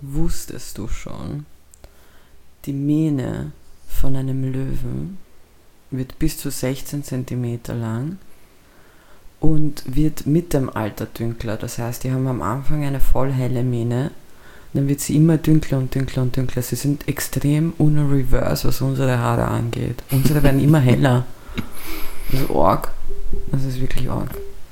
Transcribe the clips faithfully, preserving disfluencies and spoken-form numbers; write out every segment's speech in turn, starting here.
wusstest du schon, die Mähne von einem Löwen wird bis zu sechzehn Zentimeter lang und wird mit dem Alter dünkler. Das heißt, die haben am Anfang eine voll helle Mähne, dann wird sie immer dünkler und dünkler und dünkler. Sie sind extrem uno-reverse, was unsere Haare angeht. Unsere werden immer heller. Das ist arg. Das ist wirklich arg.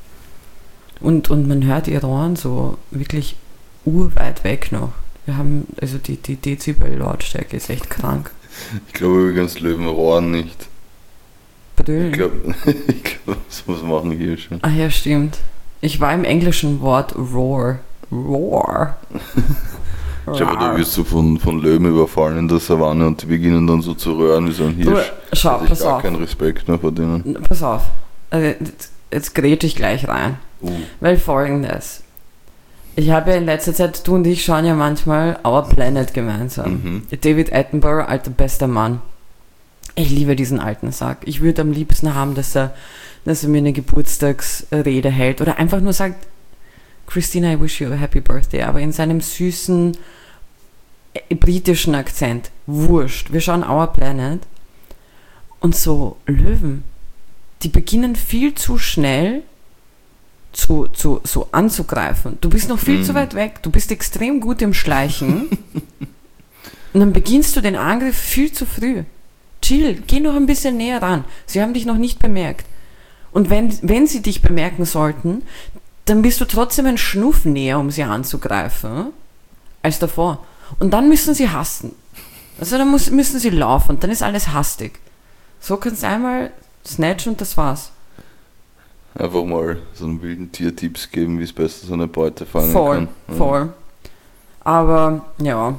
Und, und man hört ihre Ohren so wirklich urweit weg noch. Wir haben, also die, die Dezibel-Lautstärke ist echt krank. Ich glaube übrigens Löwen rohren nicht. Brüllen. Ich glaube, ich glaub, sowas machen hier schon. Ah ja, stimmt. Ich war im englischen Wort roar. Roar. Ich glaube, da wirst du von, von Löwen überfallen in der Savanne und die beginnen dann so zu röhren wie so ein Hirsch. Du, schau, da pass ich gar auf. keinen Respekt mehr vor denen. Pass auf. Also, jetzt, jetzt grätsch ich gleich rein. Uh. Weil folgendes. Ich habe ja in letzter Zeit, du und ich schauen ja manchmal Our Planet gemeinsam. Mhm. David Attenborough, alter bester Mann. Ich liebe diesen alten Sack. Ich würde am liebsten haben, dass er, dass er mir eine Geburtstagsrede hält oder einfach nur sagt, Christina, I wish you a happy birthday, aber in seinem süßen äh, britischen Akzent. Wurscht. Wir schauen Our Planet und so Löwen, die beginnen viel zu schnell zu, zu, so anzugreifen. Du bist noch viel Mhm. zu weit weg. Du bist extrem gut im Schleichen. Und dann beginnst du den Angriff viel zu früh. Chill, geh noch ein bisschen näher ran. Sie haben dich noch nicht bemerkt. Und wenn, wenn sie dich bemerken sollten, dann bist du trotzdem ein Schnuff näher, um sie anzugreifen, als davor. Und dann müssen sie hasten. Also dann muss, müssen sie laufen und dann ist alles hastig. So kannst du einmal snatchen und das war's. Einfach mal so einen wilden Tiertipps geben, wie es besser so eine Beute fangen Voll, kann. Ja. voll. Aber, ja.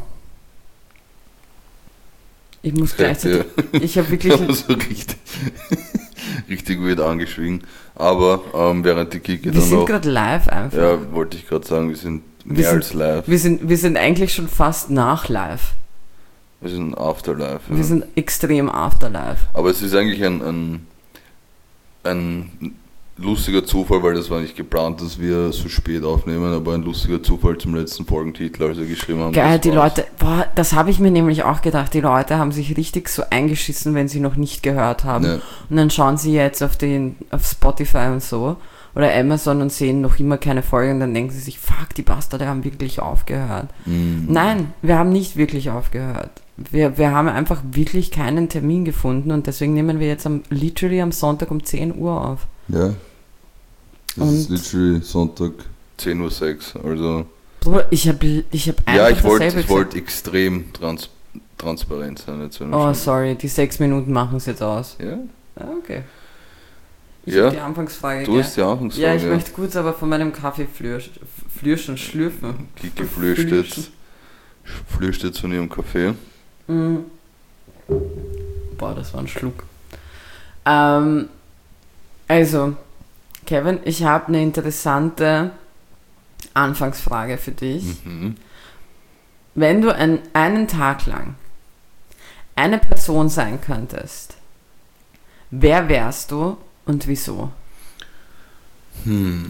Ich muss gleichzeitig... Ich habe wirklich... Aber so richtig, richtig weird angeschwiegen. Aber ähm, während die Kiki Wir dann sind noch... gerade live einfach. Ja, wollte ich gerade sagen, wir sind mehr Wir sind- als live. Wir sind, wir sind eigentlich schon fast nach live. Wir sind Afterlife. Ja. Wir sind extrem after live. Aber es ist eigentlich ein, ein, ein lustiger Zufall, weil das war nicht geplant, dass wir so spät aufnehmen, aber ein lustiger Zufall zum letzten Folgentitel, als wir geschrieben haben. Geil, das die war's. Leute, boah, das habe ich mir nämlich auch gedacht, die Leute haben sich richtig so eingeschissen, wenn sie noch nicht gehört haben. Ja. Und dann schauen sie jetzt auf, den, auf Spotify und so oder Amazon und sehen noch immer keine Folge und dann denken sie sich, fuck, die Bastarde haben wirklich aufgehört. Mhm. Nein, wir haben nicht wirklich aufgehört. Wir, wir haben einfach wirklich keinen Termin gefunden und deswegen nehmen wir jetzt am, literally am Sonntag um zehn Uhr auf. Ja. Das Und- ist literally Sonntag zehn Uhr sechs. Also. Bruder, ich habe ich hab einfach Ja, ich wollte dasselbe ich gesagt. wollt extrem trans transparent sein. Jetzt, wenn wir Oh, schon- sorry, die sechs Minuten machen es jetzt aus. Ja, Ah, okay. Ich Ja, habe die Anfangsfrage. du gell? hast die Anfangsfrage. Ja, ich möchte kurz aber von meinem Kaffee flürsch, flürschen, schlürfen. Kiki flüscht jetzt, flüscht jetzt von ihrem Kaffee. Mm. Boah, das war ein Schluck. Ähm, also, Kevin, ich habe eine interessante Anfangsfrage für dich. Mhm. Wenn du ein, einen Tag lang eine Person sein könntest, wer wärst du und wieso? Hm.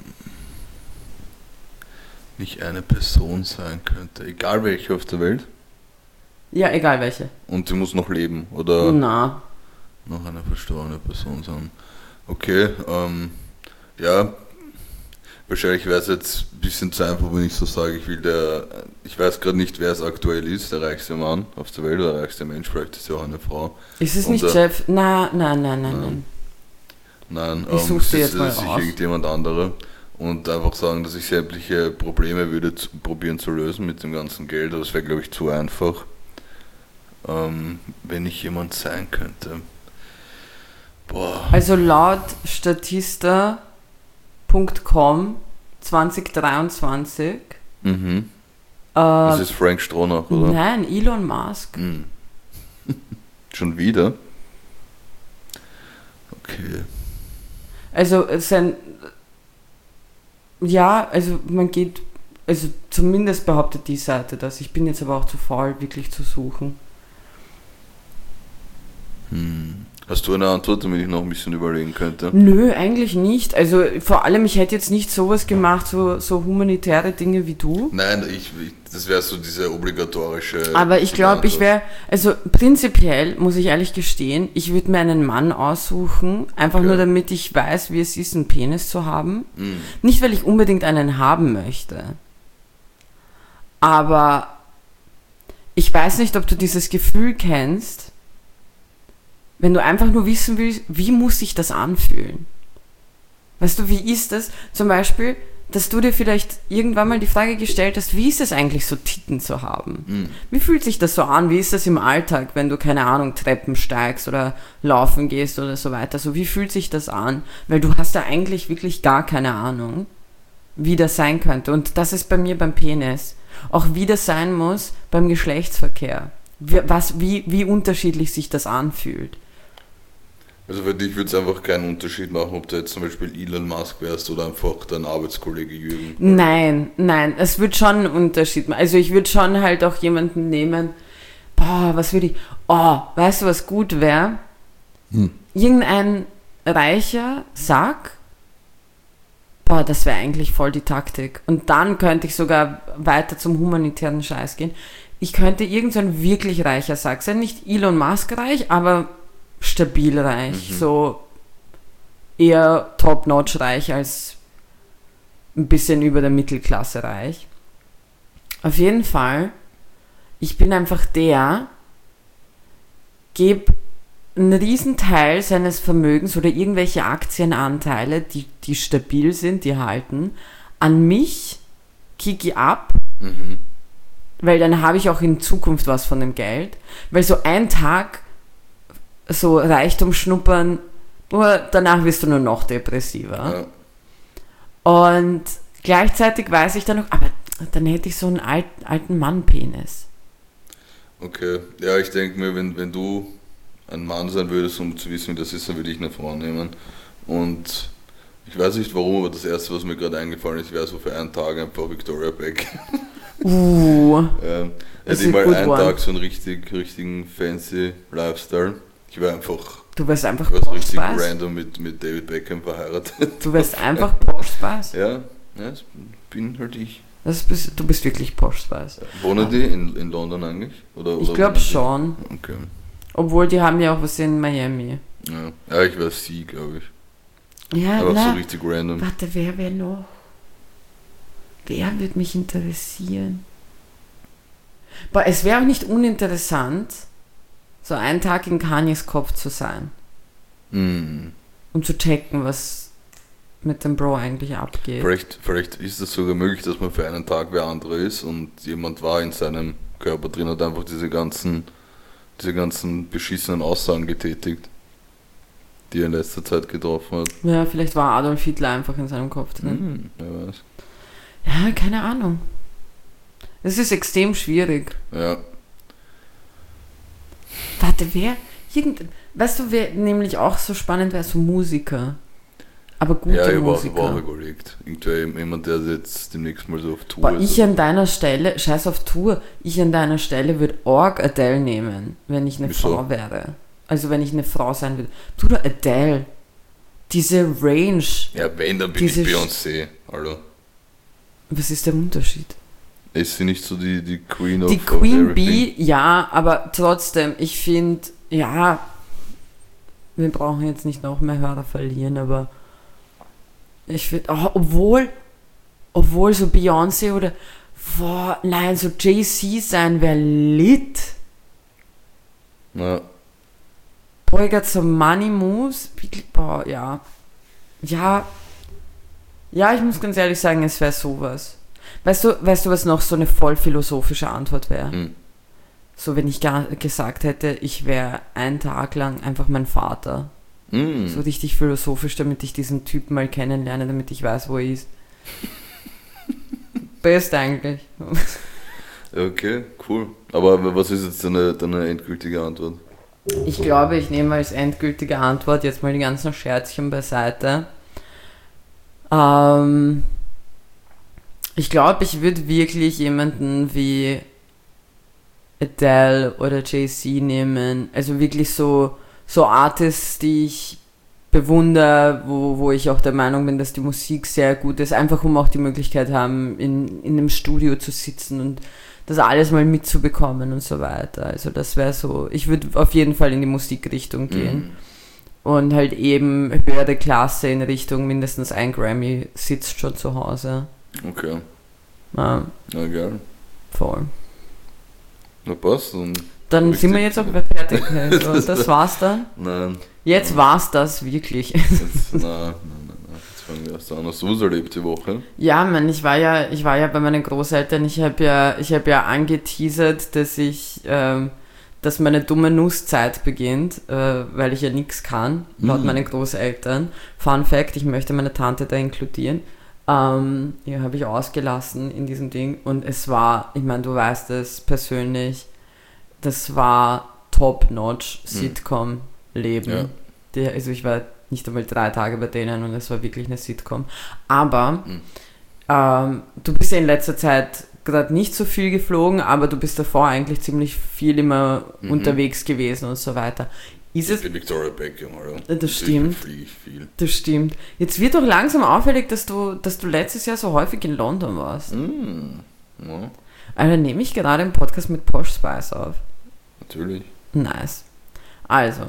Nicht eine Person sein könnte, egal welche auf der Welt. Ja, egal welche. Und sie muss noch leben oder Na, noch eine verstorbene Person sein. Okay, ähm, ja, wahrscheinlich wäre es jetzt ein bisschen zu einfach, wenn ich so sage, ich will der, ich weiß gerade nicht, wer es aktuell ist, der reichste Mann auf der Welt oder der reichste Mensch, vielleicht ist ja auch eine Frau. ist es Und, nicht äh, Jeff? Na, nein, nein, nein, Ja. nein. Nein, Ich ähm, such's es dir ist, jetzt mal es ist sicher raus. irgendjemand anderer und einfach sagen, dass ich sämtliche Probleme würde zu, probieren zu lösen mit dem ganzen Geld, aber es wäre, glaube ich, zu einfach, ähm, wenn ich jemand sein könnte. Boah. Also laut Statista Punkt com zwanzig dreiundzwanzig Mhm. äh, Das ist Frank Stronach, oder? nein, Elon Musk. Hm. Schon wieder? Okay. Also sein, ja, also man geht, also zumindest behauptet die Seite das. Ich bin jetzt aber auch zu faul, wirklich zu suchen. Hm. Hast du eine Antwort, damit ich noch ein bisschen überlegen könnte? Nö, eigentlich nicht. Also vor allem, ich hätte jetzt nicht sowas gemacht, so, so humanitäre Dinge wie du. Nein, ich, ich, das wäre so diese obligatorische... Aber ich glaube, ich wäre, also prinzipiell muss ich ehrlich gestehen, ich würde mir einen Mann aussuchen, einfach Okay. nur damit ich weiß, wie es ist, einen Penis zu haben. Mm. Nicht, weil ich unbedingt einen haben möchte. Aber ich weiß nicht, ob du dieses Gefühl kennst, wenn du einfach nur wissen willst, wie muss sich das anfühlen? Weißt du, wie ist das? Zum Beispiel, dass du dir vielleicht irgendwann mal die Frage gestellt hast, wie ist es eigentlich so, Titten zu haben? Mm. Wie fühlt sich das so an? Wie ist das im Alltag, wenn du, keine Ahnung, Treppen steigst oder laufen gehst oder so weiter? So, wie fühlt sich das an? Weil du hast da eigentlich wirklich gar keine Ahnung, wie das sein könnte. Und das ist bei mir beim Penis. Auch wie das sein muss beim Geschlechtsverkehr. Wie, was, wie, wie unterschiedlich sich das anfühlt. Also für dich würde es einfach keinen Unterschied machen, ob du jetzt zum Beispiel Elon Musk wärst oder einfach dein Arbeitskollege Jürgen. Nein, nein, es wird schon einen Unterschied machen. Also ich würde schon halt auch jemanden nehmen, boah, was würde ich, oh, weißt du, was gut wäre? Hm. Irgendein reicher Sack, boah, das wäre eigentlich voll die Taktik. Und dann könnte ich sogar weiter zum humanitären Scheiß gehen. Ich könnte irgend so ein wirklich reicher Sack sein, nicht Elon Musk reich, aber stabil reich, Mhm. so eher top-notch reich als ein bisschen über der Mittelklasse reich. Auf jeden Fall, ich bin einfach der, gebe einen riesen Teil seines Vermögens oder irgendwelche Aktienanteile, die, die stabil sind, die halten, an mich, kicke ab, Mhm. weil dann habe ich auch in Zukunft was von dem Geld, weil so ein Tag so Reichtum schnuppern, nur danach wirst du nur noch depressiver. Ja. Und gleichzeitig weiß ich dann noch, aber dann hätte ich so einen alt, alten Mann-Penis. Okay, ja, ich denke mir, wenn, wenn du ein Mann sein würdest, um zu wissen, wie das ist, dann würde ich eine Frau nehmen. Und ich weiß nicht warum, aber das erste, was mir gerade eingefallen ist, wäre so für einen Tag einfach Victoria Beck. Uh, ähm, Das hätte ich ist mal good einen one. Tag so einen richtig, richtigen fancy Lifestyle. Ich wäre einfach du wärst einfach ich wär so richtig Porspaß. random mit, mit David Beckham verheiratet. Du wärst einfach Porspaß. Ja, ja, das bin halt ich. Das bist, du bist wirklich Porspaß. Wohnen die in, in London eigentlich? Oder, Ich oder glaube wohnen die- schon. Okay. Obwohl, die haben ja auch was in Miami. Ja, ja ich wäre sie, glaube ich. Ja, Aber so na, richtig random. warte, wer wäre noch? Wer würde mich interessieren? Boah, es wäre auch nicht uninteressant, so einen Tag in Kanyes Kopf zu sein, Hm. um zu checken, was mit dem Bro eigentlich abgeht. Vielleicht, vielleicht ist es sogar möglich, dass man für einen Tag wer andere ist und jemand war in seinem Körper drin, hat einfach diese ganzen, diese ganzen beschissenen Aussagen getätigt, die er in letzter Zeit getroffen hat. Ja, vielleicht war Adolf Hitler einfach in seinem Kopf drin. Hm, wer weiß. Ja, keine Ahnung. Es ist extrem schwierig. Ja, Warte, wer? Irgend, weißt du, wer nämlich auch so spannend wäre? So Musiker. Aber gute ja ich war, war auch Musiker. überlegt. Irgendwer, jemand, der jetzt demnächst mal so auf Tour Boah, ist. ich an deiner Stelle, scheiß auf Tour, ich an deiner Stelle würde Org Adele nehmen, wenn ich eine Wieso? Frau wäre. Also wenn ich eine Frau sein würde. Du, du Adele, diese Range, Ja, wenn, dann bin Diese ich Sch- Beyoncé. Hallo. was ist der Unterschied? Ist sie nicht so die, die Queen of Die of Queen everything? Bee, ja, aber trotzdem, ich finde, ja, wir brauchen jetzt nicht noch mehr Hörer verlieren, aber ich finde, oh, obwohl, obwohl so Beyoncé oder, boah, nein, so Jay-Z sein wäre lit. Ja, Boah, ich got some money moves, wirklich, boah, ja, ja, ja, ich muss ganz ehrlich sagen, es wäre sowas. Weißt du, weißt du, was noch so eine voll philosophische Antwort wäre? hm. So, wenn ich gar gesagt hätte, ich wäre einen Tag lang einfach mein Vater. Hm. So richtig philosophisch, damit ich diesen Typen mal kennenlerne, damit ich weiß, wo er ist. Best eigentlich. Okay, cool. Aber was ist jetzt deine, deine endgültige Antwort? Ich glaube, ich nehme als endgültige Antwort jetzt mal die ganzen Scherzchen beiseite. Ähm, ich glaube, ich würde wirklich jemanden wie Adele oder Jay-Z nehmen. Also wirklich so, so Artists, die ich bewundere, wo, wo ich auch der Meinung bin, dass die Musik sehr gut ist, einfach um auch die Möglichkeit haben, in, in einem Studio zu sitzen und das alles mal mitzubekommen und so weiter. Also das wäre so, ich würde auf jeden Fall in die Musikrichtung gehen. Mhm. Und halt eben höhere Klasse in Richtung mindestens ein Grammy sitzt schon zu Hause. Okay. Ja. Na geil. Voll. Na passt. Und dann sind wir jetzt auch fertig. Also, das war's dann. Nein. Jetzt nein. war's das wirklich. Jetzt, nein, nein, nein, nein. Jetzt fangen wir erst an. Hast du was erlebt die Woche? Ja, man, ich war ja, ich war ja bei meinen Großeltern. Ich habe ja, ich habe ja angeteasert, dass ich, ähm, dass meine dumme Nusszeit beginnt, äh, weil ich ja nichts kann, laut mm. meinen Großeltern. Fun Fact: Ich möchte meine Tante da inkludieren. Ähm, ja, habe ich ausgelassen in diesem Ding. Und es war, ich meine, du weißt es persönlich. Das war top-notch Sitcom-Leben. Ja. Die, also ich war nicht einmal drei Tage bei denen und es war wirklich eine Sitcom. Aber mhm. ähm, du bist ja in letzter Zeit gerade nicht so viel geflogen, aber du bist davor eigentlich ziemlich viel immer mhm. unterwegs gewesen und so weiter. Ist ich es, bin Victoria Beckham, oder? Das stimmt. Fliege ich viel. Das stimmt. Jetzt wird doch langsam auffällig, dass du, dass du letztes Jahr so häufig in London warst. Mhm. Ja. Also nehme ich gerade einen Podcast mit Posh Spice auf. Natürlich. Nice. Also,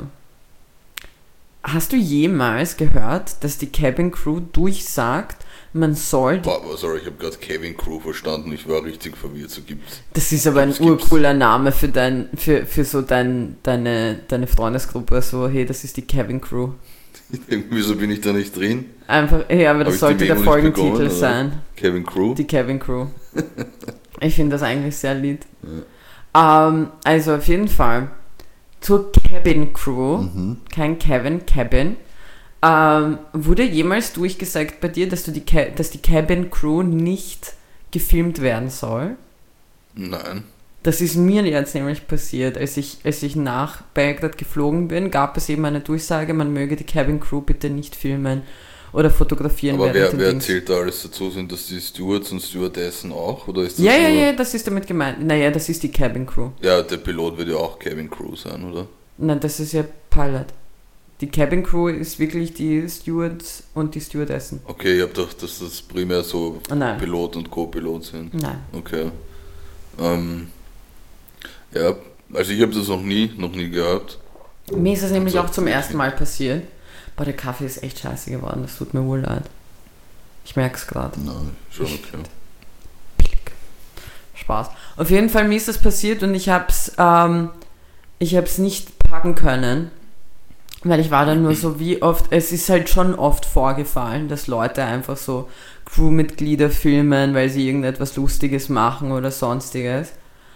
hast du jemals gehört, dass die Cabin Crew durchsagt, man soll... Boah, sorry, ich habe gerade Cabin Crew verstanden, ich war richtig verwirrt, so gibt's. Das ist aber ein urcooler Name für dein, für, für so dein, deine, deine Freundesgruppe, so, hey, das ist die Cabin Crew. Wieso bin ich da nicht drin? Einfach, hey, aber das sollte der Folgentitel sein. Cabin Crew? Die Cabin Crew. Ich finde das eigentlich sehr lieb. Ja. Um, also auf jeden Fall zur Cabin Crew, mhm. kein Kevin, Cabin. Um, wurde jemals durchgesagt bei dir, dass, du die Ca- dass die Cabin Crew nicht gefilmt werden soll? Nein. Das ist mir jetzt nämlich passiert. Als ich, als ich nach Belgrad geflogen bin, gab es eben eine Durchsage, man möge die Cabin Crew bitte nicht filmen oder fotografieren. Aber wer, wer erzählt da alles dazu? Sind das die Stewards und Stewardessen auch? Oder ist das ja, ja, ja, das ist damit gemeint. Naja, das ist die Cabin Crew. Ja, der Pilot wird ja auch Cabin Crew sein, oder? Nein, das ist ja Pilot. Die Cabin Crew ist wirklich die Stewards und die Stewardessen. Okay, ich hab gedacht, dass das primär so Nein. Pilot und Co-Pilot sind. Nein. Okay. Ähm, ja, also ich habe das noch nie, noch nie gehabt. Mir ist das nämlich auch zum ersten Mal passiert. Boah, der Kaffee ist echt scheiße geworden, das tut mir wohl leid. Ich merke es gerade. Nein, schon okay. Billig. Spaß. Auf jeden Fall, mir ist das passiert und ich hab's, ähm, ich hab's nicht packen können, weil ich war dann nur so, wie oft, es ist halt schon oft vorgefallen, dass Leute einfach so Crewmitglieder filmen, weil sie irgendetwas Lustiges machen oder sonstiges.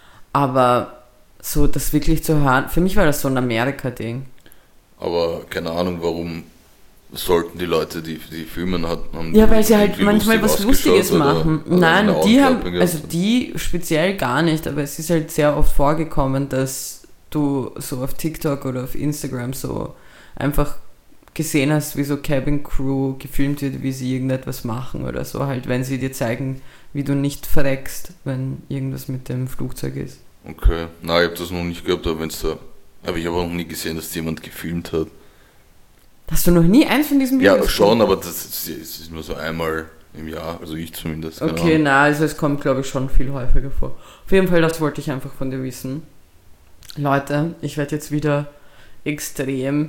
Aber so das wirklich zu hören, für mich war das so ein Amerika-Ding. Aber keine Ahnung, warum sollten die Leute, die die filmen, haben. Ja, weil sie halt manchmal was Lustiges machen. Oder, oder Nein, die haben, also die speziell gar nicht, aber es ist halt sehr oft vorgekommen, dass du so auf TikTok oder auf Instagram so einfach gesehen hast, wie so Cabin Crew gefilmt wird, wie sie irgendetwas machen oder so, halt, wenn sie dir zeigen, wie du nicht verreckst, wenn irgendwas mit dem Flugzeug ist. Okay, nein, ich habe das noch nicht gehabt, aber wenn es da, habe ich aber noch nie gesehen, dass jemand gefilmt hat. Hast du noch nie eins von diesen Videos? Ja, schon, aber das ist, das ist nur so einmal im Jahr, also ich zumindest. Okay, na, also es kommt, glaube ich, schon viel häufiger vor. Auf jeden Fall, das wollte ich einfach von dir wissen. Leute, ich werde jetzt wieder extrem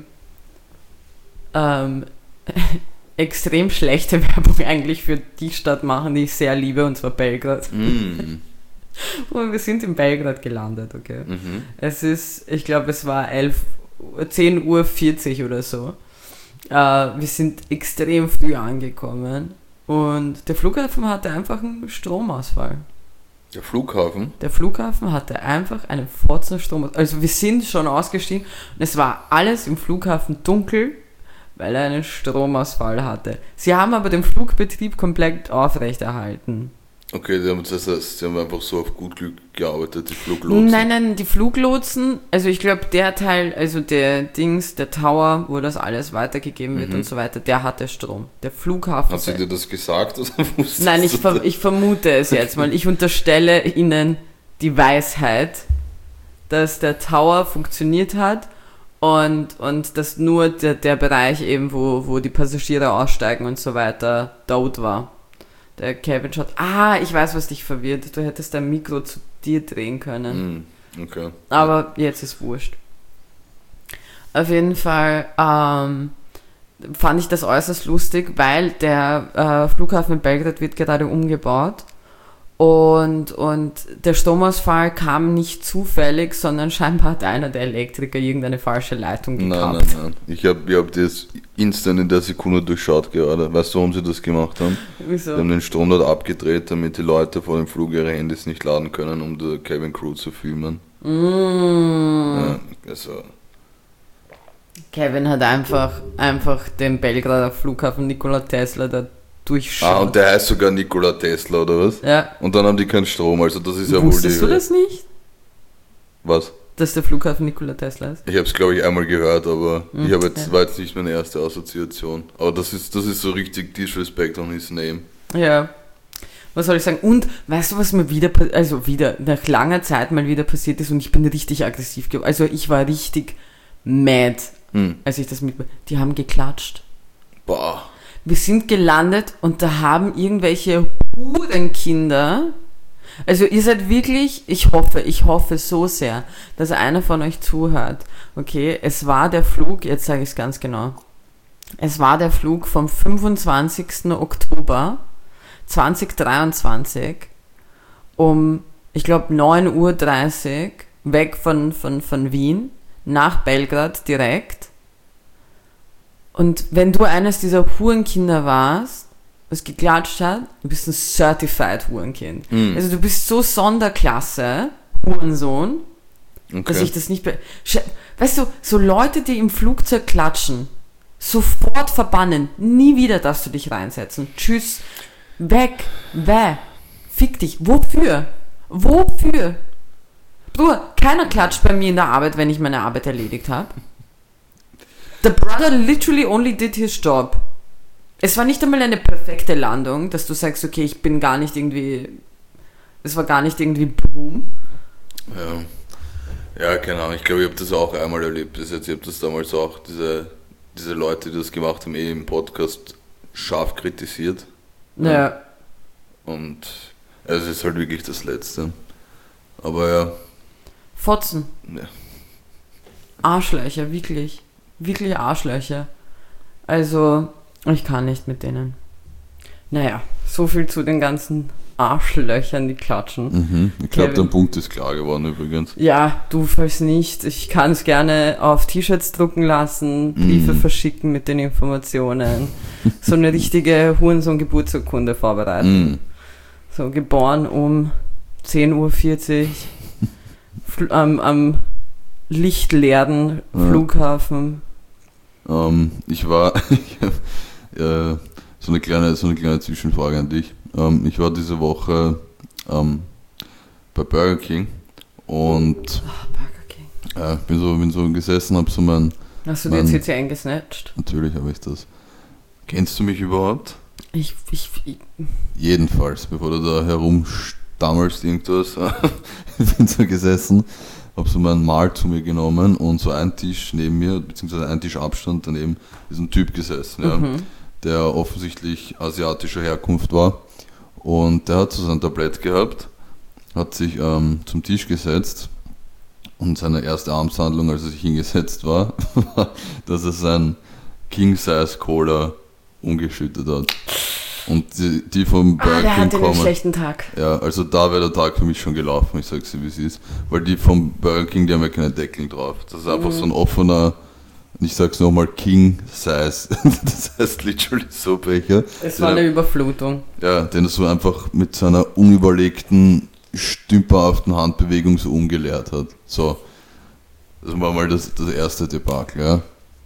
ähm, extrem schlechte Werbung eigentlich für die Stadt machen, die ich sehr liebe, und zwar Belgrad. Mm. Und wir sind in Belgrad gelandet, okay? Mhm. Es ist, ich glaube, es war zehn Uhr vierzig oder so. Äh, wir sind extrem früh angekommen und der Flughafen hatte einfach einen Stromausfall. Der Flughafen? Der Flughafen hatte einfach einen Fotzen Stromausfall. Also wir sind schon ausgestiegen und es war alles im Flughafen dunkel, weil er einen Stromausfall hatte. Sie haben aber den Flugbetrieb komplett aufrechterhalten. Okay, die haben, das heißt, sie haben einfach so auf gut Glück gearbeitet, die Fluglotsen. Nein, nein, die Fluglotsen, also ich glaube, der Teil, also der Dings, der Tower, wo das alles weitergegeben wird, mhm, und so weiter, der hatte Strom. Der Flughafen... Hat sie dir das gesagt? Oder nein, ich, ver- ich vermute es jetzt mal. Ich unterstelle ihnen die Weisheit, dass der Tower funktioniert hat Und, und dass nur der, der Bereich eben, wo, wo die Passagiere aussteigen und so weiter, dort war. Der Kevin schaut, ah, ich weiß, was dich verwirrt. Du hättest dein Mikro zu dir drehen können. Mm, okay. Aber jetzt ist wurscht. Auf jeden Fall ähm, fand ich das äußerst lustig, weil der äh, Flughafen in Belgrad wird gerade umgebaut. Und, und der Stromausfall kam nicht zufällig, sondern scheinbar hat einer der Elektriker irgendeine falsche Leitung gekappt. Nein, nein, nein. Ich habe ich hab das instant in der Sekunde durchschaut gerade. Weißt du, warum sie das gemacht haben? Wieso? Sie haben den Strom dort abgedreht, damit die Leute vor dem Flug ihre Handys nicht laden können, um die Cabin Crew zu filmen. Mm. Ja, also. Kevin hat einfach, einfach den Belgrader Flughafen Nikola Tesla da durchschaut. Ah, und der heißt sogar Nikola Tesla, oder was? Ja. Und dann haben die keinen Strom, also das ist ja wohl die... Wusstest du das nicht? Was? Dass der Flughafen Nikola Tesla ist? Ich habe es, glaube ich, einmal gehört, aber Hm, ich habe jetzt, ja. war jetzt nicht meine erste Assoziation. Aber das ist, das ist so richtig Disrespect on his name. Ja. Was soll ich sagen? Und weißt du, was mir wieder, pa- also wieder nach langer Zeit mal wieder passiert ist und ich bin richtig aggressiv geworden. Also ich war richtig mad, Hm. als ich das mit... Die haben geklatscht. Boah. Wir sind gelandet und da haben irgendwelche Hurenkinder, also ihr seid wirklich, ich hoffe, ich hoffe so sehr, dass einer von euch zuhört. Okay, es war der Flug, jetzt sage ich es ganz genau, es war der Flug vom fünfundzwanzigsten Oktober zweitausenddreiundzwanzig um, ich glaube, neun Uhr dreißig weg von, von, von Wien nach Belgrad direkt. Und wenn du eines dieser Hurenkinder warst, was geklatscht hat, du bist ein Certified Hurenkind. Mhm. Also du bist so Sonderklasse, Hurensohn, Okay. dass ich das nicht... Be- Sch- weißt du, so Leute, die im Flugzeug klatschen, sofort verbannen. Nie wieder darfst du dich reinsetzen. Tschüss. Weg. Bäh. Fick dich. Wofür? Wofür? Bruder, keiner klatscht bei mir in der Arbeit, wenn ich meine Arbeit erledigt habe. The brother literally only did his job. Es war nicht einmal eine perfekte Landung, dass du sagst, okay, ich bin gar nicht irgendwie... Es war gar nicht irgendwie boom. Ja. Ja, keine Ahnung. Ich glaube, ich habe das auch einmal erlebt bis jetzt. Ich habe das damals auch, diese, diese Leute, die das gemacht haben, eh im Podcast scharf kritisiert. Ja. Und es ist halt wirklich das Letzte. Aber ja. Fotzen. Ja. Arschlöcher, wirklich. Wirklich Arschlöcher. Also, ich kann nicht mit denen. Naja, so viel zu den ganzen Arschlöchern, die klatschen. Mhm. Ich glaube, Kevin. der Punkt ist klar geworden übrigens. Ja, du falls nicht. Ich kann es gerne auf T-Shirts drucken lassen, Briefe Mhm. verschicken mit den Informationen. So eine richtige Hurensohn-Geburtsurkunde vorbereiten. Mhm. So, geboren um zehn Uhr vierzig Fl- am, am lichtleeren Ja. Flughafen. Ähm, ich war, ich hab, äh, so eine kleine, so eine kleine Zwischenfrage an dich. Ähm, ich war diese Woche ähm, bei Burger King und Ach, Burger King. äh, bin so, bin so gesessen, hab so mein, Hast du dir Mann. jetzt jetzt hier eingesnatcht? natürlich habe ich das. Kennst du mich überhaupt? Ich, ich, ich, Jedenfalls, bevor du da herumstammelst irgendwas, ich bin so gesessen, habe so mein Mahl zu mir genommen und so einen Tisch neben mir, beziehungsweise einen Tisch Abstand daneben, ist ein Typ gesessen, ja, Mhm. der offensichtlich asiatischer Herkunft war. Und der hat so sein Tablett gehabt, hat sich ähm, zum Tisch gesetzt und seine erste Amtshandlung, als er sich hingesetzt war, war, dass er sein King-Size-Cola umgeschüttet hat. Und die, die vom ah, Burger der King hatte einen kommen. schlechten Tag. Ja, also da wäre der Tag für mich schon gelaufen, ich sag's dir wie es ist. Weil die vom Burger King, die haben ja keine Deckel drauf. Das ist einfach Mhm. so ein offener, ich sag's nochmal, King-Size. Das heißt literally so Becher. Es war Ja. eine Überflutung. Ja, den er so einfach mit seiner unüberlegten, stümperhaften Handbewegung so umgeleert hat. So, das war mal das, das erste Debakel, ja.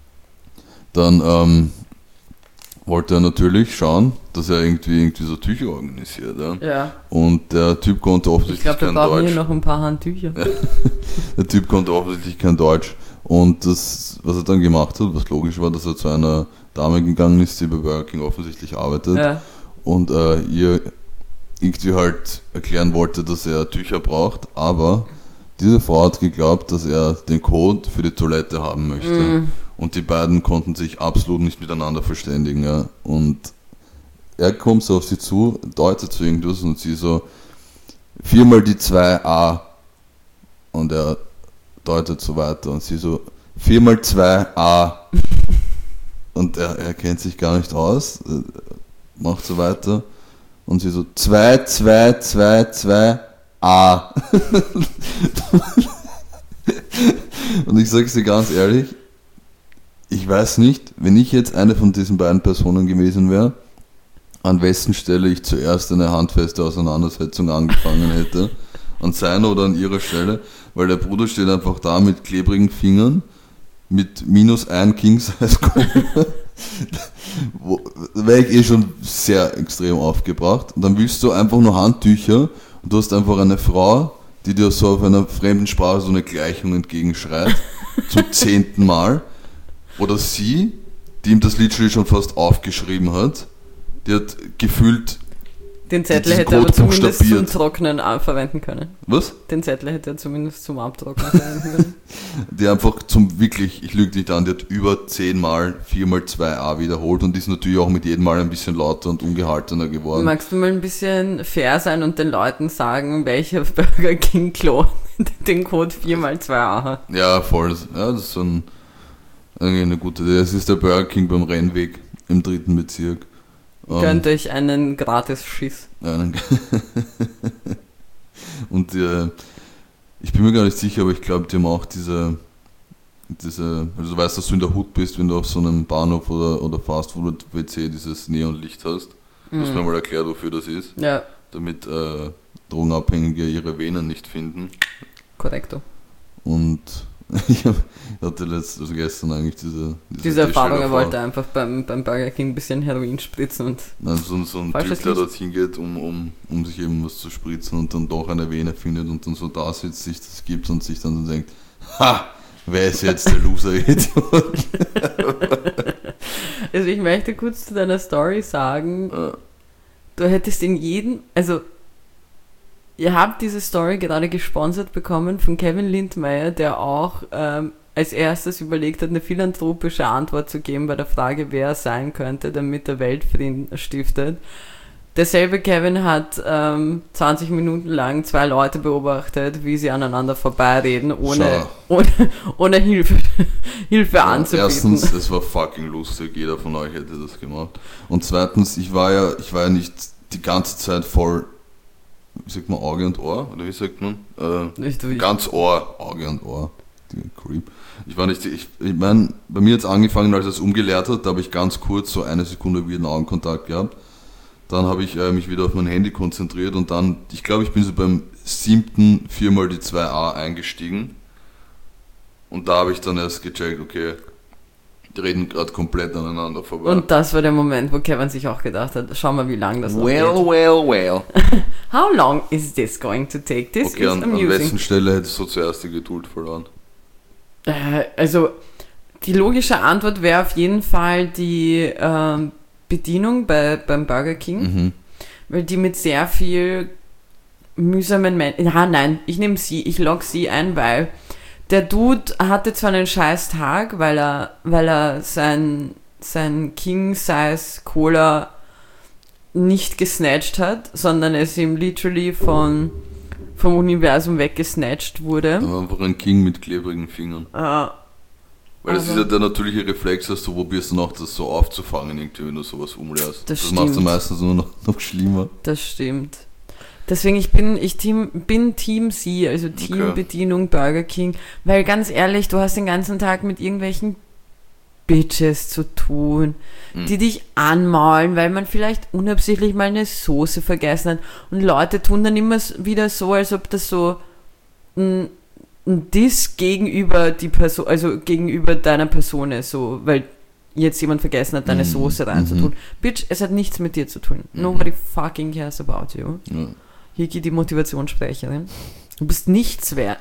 Dann ähm, wollte er natürlich schauen, dass er irgendwie, irgendwie so Tücher organisiert, ja. Ja. Und der Typ konnte Ich offensichtlich glaube, wir kein brauchen Deutsch. hier noch ein paar Handtücher. Der Typ konnte offensichtlich kein Deutsch. Und das, was er dann gemacht hat, was logisch war, dass er zu einer Dame gegangen ist, die bei Burger King offensichtlich arbeitet. Ja. Und äh, ihr irgendwie halt erklären wollte, dass er Tücher braucht, aber Diese Frau hat geglaubt, dass er den Code für die Toilette haben möchte. Mm. Und die beiden konnten sich absolut nicht miteinander verständigen. Ja. Und er kommt so auf sie zu, deutet zu irgendwas und sie so, viermal die zwei A. Und er deutet so weiter und sie so, viermal zwei A. Und er, er kennt sich gar nicht aus, macht so weiter. Und sie so, zwei, zwei, zwei, zwei, A. Und ich sage es dir ganz ehrlich, ich weiß nicht, wenn ich jetzt eine von diesen beiden Personen gewesen wäre, an wessen Stelle ich zuerst eine handfeste Auseinandersetzung angefangen hätte. An seiner oder an ihrer Stelle, weil der Bruder steht einfach da mit klebrigen Fingern, mit minus ein King-Size-Koffer. Da wäre ich eh schon sehr extrem aufgebracht. Und dann willst du einfach nur Handtücher und du hast einfach eine Frau, die dir so auf einer fremden Sprache so eine Gleichung entgegenschreit, zum zehnten Mal. Oder sie, die ihm das literally schon fast aufgeschrieben hat, die hat gefühlt den Zettel diesen hätte er Code aber zumindest buchstabiert. zum Trocknen äh, verwenden können. Was? Den Zettel hätte er zumindest zum Abtrocknen verwenden können. Die einfach zum wirklich, ich lüge nicht an, die hat über zehnmal, viermal zwei A wiederholt und ist natürlich auch mit jedem Mal ein bisschen lauter und ungehaltener geworden. Magst du mal ein bisschen fair sein und den Leuten sagen, welcher Burger King Klo den Code vier mal zwei A hat? Ja, voll. Ja, das ist so ein, irgendwie eine gute Idee. Es ist der Burger King beim Rennweg im dritten Bezirk. Gönnt um, euch einen Gratis-Schiss. Einen und äh, ich bin mir gar nicht sicher, aber ich glaube, die haben auch diese, diese, also du weißt, dass du in der Hut bist, wenn du auf so einem Bahnhof oder, oder Fastfood-W C dieses Neonlicht hast. Du hast mir mal erklärt, wofür das ist. Ja. Damit äh, Drogenabhängige ihre Venen nicht finden. Korrekto. Und ich hatte letzt, also gestern eigentlich diese Diese, diese Erfahrung, er wollte einfach beim, beim Burger King ein bisschen Heroin spritzen und also so ein Typ, der dorthin geht, um, um, um sich eben was zu spritzen und dann doch eine Vene findet und dann so da sitzt, sich das gibt und sich dann so denkt, ha, wer ist jetzt der Loser-Idiot? Also ich möchte kurz zu deiner Story sagen, Ja. Du hättest in jedem, also ihr habt diese Story gerade gesponsert bekommen von Kevin Lindmeier, der auch ähm, als erstes überlegt hat, eine philanthropische Antwort zu geben bei der Frage, wer er sein könnte, damit er Weltfrieden stiftet. Derselbe Kevin hat ähm, zwanzig Minuten lang zwei Leute beobachtet, wie sie aneinander vorbeireden, ohne, ohne, ohne Hilfe, Hilfe Ja, anzubieten. erstens, es war fucking lustig, jeder von euch hätte das gemacht. Und zweitens, ich war ja, ich war ja nicht die ganze Zeit voll, wie sagt man, Auge und Ohr? Oder wie sagt man? Äh, Nicht wie ganz Ohr, Auge und Ohr. Die Creep. Ich war nicht, ich, ich meine, bei mir hat es angefangen, als es umgelehrt hat, da habe ich ganz kurz so eine Sekunde wieder einen Augenkontakt gehabt. Dann habe ich äh, mich wieder auf mein Handy konzentriert und dann, ich glaube, ich bin so beim siebten viermal die zwei A eingestiegen. Und da habe ich dann erst gecheckt, okay, die reden gerade komplett aneinander vorbei. Und das war der Moment, wo Kevin sich auch gedacht hat, schau mal, wie lang das noch Well, geht. well, well. How long is this going to take? This Okay, is an, an amusing. wessen Stelle hättest du zuerst die Geduld verloren? Äh, also, die logische Antwort wäre auf jeden Fall die ähm, Bedienung bei, beim Burger King, Mhm. weil die mit sehr viel mühsamen Menschen... Ja, nein, ich nehme sie, ich log sie ein, weil der Dude hatte zwar einen scheiß Tag, weil er, weil er sein, sein King-Size Cola nicht gesnatcht hat, sondern es ihm literally von, vom Universum weggesnatcht wurde. Aber einfach ein King mit klebrigen Fingern. Äh, Weil das aber- ist ja der natürliche Reflex, dass du probierst dann auch das so aufzufangen, irgendwie, wenn du sowas umlehrst. Das das machst du stimmt. meistens nur noch, noch schlimmer. Das stimmt. Deswegen, ich bin, ich Team, bin Team C, also Teambedienung Burger King, weil ganz ehrlich, du hast den ganzen Tag mit irgendwelchen Bitches zu tun, Mhm. die dich anmaulen, weil man vielleicht unabsichtlich mal eine Soße vergessen hat und Leute tun dann immer s- wieder so, als ob das so ein, ein Diss gegenüber die Person, also gegenüber deiner Person ist, so, weil jetzt jemand vergessen hat, deine Mhm. Soße reinzutun. Bitch, es hat nichts mit dir zu tun. Mhm. Nobody fucking cares about you. Ja. Hiki, die Motivationssprecherin. Du bist nichts wert.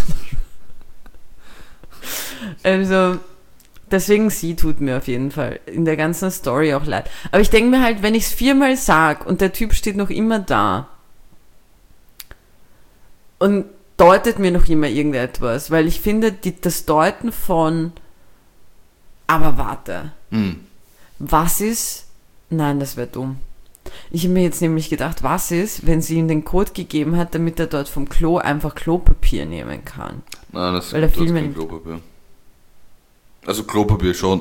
Also, deswegen sie tut mir auf jeden Fall in der ganzen Story auch leid. Aber ich denke mir halt, wenn ich es viermal sag und der Typ steht noch immer da und deutet mir noch immer irgendetwas, weil ich finde, die, das Deuten von, aber warte, Hm. was ist, nein, das wäre dumm. Ich habe mir jetzt nämlich gedacht, was ist, wenn sie ihm den Code gegeben hat, damit er dort vom Klo einfach Klopapier nehmen kann. Nein, das Weil der das Film kein nicht- Klopapier. Also Klopapier schon.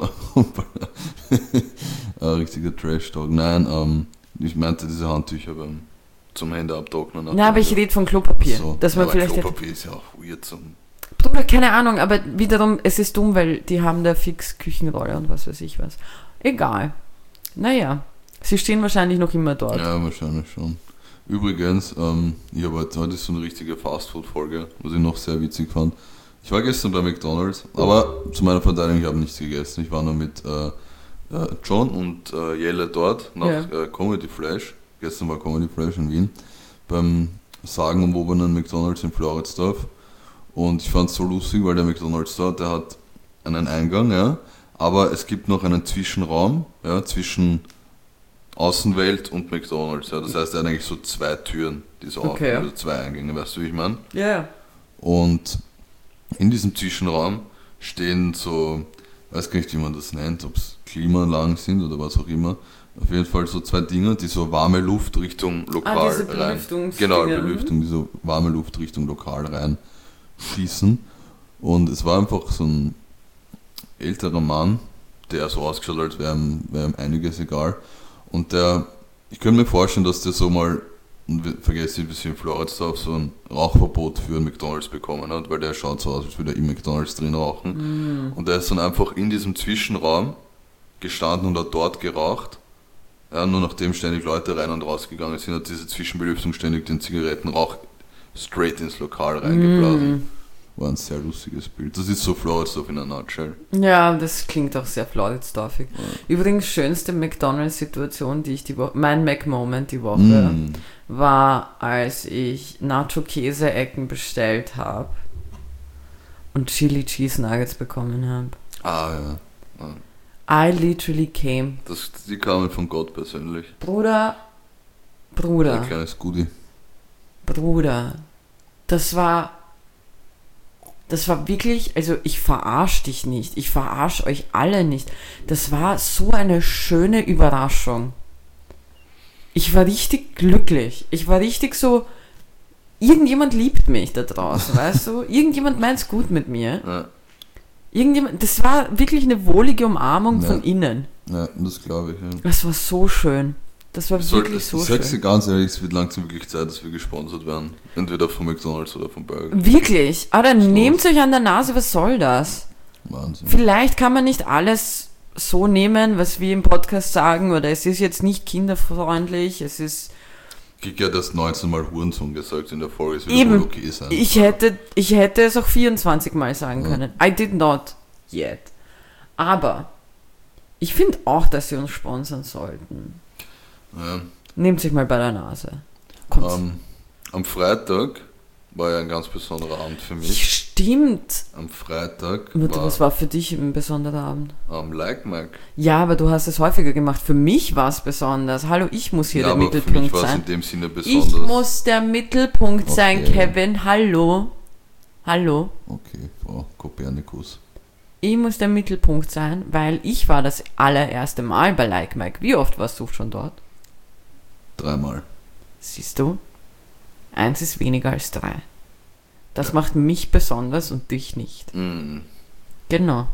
Ein richtiger Trash-Talk. Nein, ähm, ich meinte diese Handtücher beim, zum Hände abtrocknen. Nein, aber ich rede von Klopapier. So. Dass man aber vielleicht Klopapier ist ja auch weird zum... Bruder, keine Ahnung, aber wiederum, es ist dumm, weil die haben da fix Küchenrolle und was weiß ich was. Egal. Naja, sie stehen wahrscheinlich noch immer dort. Ja, wahrscheinlich schon. Übrigens, ähm, ich habe heute, heute ist so eine richtige Fastfood-Folge, was ich noch sehr witzig fand. Ich war gestern bei McDonalds, aber zu meiner Verteidigung, ich habe nichts gegessen. Ich war nur mit äh, äh, John und äh, Jelle dort nach Ja. äh, Comedy Flash. Gestern war Comedy Flash in Wien beim sagenumwobenen McDonalds in Floridsdorf. Und ich fand es so lustig, weil der McDonalds dort, der hat einen Eingang, ja, aber es gibt noch einen Zwischenraum, ja, zwischen Außenwelt und McDonalds. Ja. Das heißt, er hat eigentlich so zwei Türen, die so Okay. auf, also zwei Eingänge, weißt du, wie ich meine? Ja, ja. Und in diesem Zwischenraum stehen so, weiß gar nicht, wie man das nennt, ob es Klimaanlagen sind oder was auch immer. Auf jeden Fall so zwei Dinger, die so warme Luft Richtung Lokal Ah, diese rein. Belüftungs- Genau, Dinge, Belüftung, die so warme Luft Richtung Lokal rein schießen. Und es war einfach so ein älterer Mann, der so ausgeschaut hat, als wäre ihm, wär ihm einiges egal. Und der, ich könnte mir vorstellen, dass der so mal, und wir- vergesse ich ein bisschen Floridsdorf, so ein Rauchverbot für einen McDonalds bekommen hat, weil der schaut so aus, als würde er im McDonalds drin rauchen. Und der ist dann einfach in diesem Zwischenraum gestanden und hat dort geraucht. Ja, nur nachdem ständig Leute rein und rausgegangen sind, hat diese Zwischenbelüftung ständig den Zigarettenrauch straight ins Lokal reingeblasen. War ein sehr lustiges Bild. Das ist so Floridsdorf in einer Nutshell. Ja, das klingt auch sehr floridsdorfig. Übrigens, schönste McDonalds-Situation, die ich die Woche, mein Mac-Moment die Woche, Mm. war, als ich Nacho-Käse-Ecken bestellt habe und Chili Cheese Nuggets bekommen habe. Ah ja. ja. I literally came. Das, die kamen von Gott persönlich. Bruder, Bruder, Ein kleines Goodie. Bruder, das war, das war wirklich, also ich verarsch dich nicht, ich verarsch euch alle nicht. Das war so eine schöne Überraschung. Ich war richtig glücklich. Ich war richtig so, irgendjemand liebt mich da draußen, weißt du? Irgendjemand meint's gut mit mir. Ja, Irgendjemand, das war wirklich eine wohlige Umarmung Ja. von innen. ja das glaube ich. Ja. Das war so schön. Das war Sollte, wirklich so ich sag's dir schön. ganz ehrlich, es wird langsam wirklich Zeit, dass wir gesponsert werden. Entweder von McDonalds oder von Burger. Wirklich. Aber dann So. nehmt euch an der Nase, was soll das? Wahnsinn. Vielleicht kann man nicht alles so nehmen, was wir im Podcast sagen, oder es ist jetzt nicht kinderfreundlich, es ist Kiki hat erst neunzehn Mal Hurensohn gesagt in der Folge, es wird eben, wohl okay sein. ich hätte, ich hätte es auch vierundzwanzig Mal sagen Ja. können. I did not yet. Aber ich finde auch, dass sie uns sponsern sollten. Ja. Nehmt euch mal bei der Nase. Kommt. Ähm, am Freitag war ja ein ganz besonderer Abend für mich. Stimmt. Am Freitag Warte, war was war für dich ein besonderer Abend? am Like Mike. Ja, aber du hast es häufiger gemacht. Für mich war es besonders. Hallo, ich muss hier Ja, der aber für mich Mittelpunkt war es sein. in dem Sinne Ich besonders. muss der Mittelpunkt sein, Okay. Kevin. Hallo. Hallo. Okay, Frau Kopernikus. Ich muss der Mittelpunkt sein, weil ich war das allererste Mal bei Like Mike. Wie oft warst du schon dort? Dreimal. Siehst du? Eins ist weniger als drei. Das macht mich besonders und dich nicht. Mm. Genau.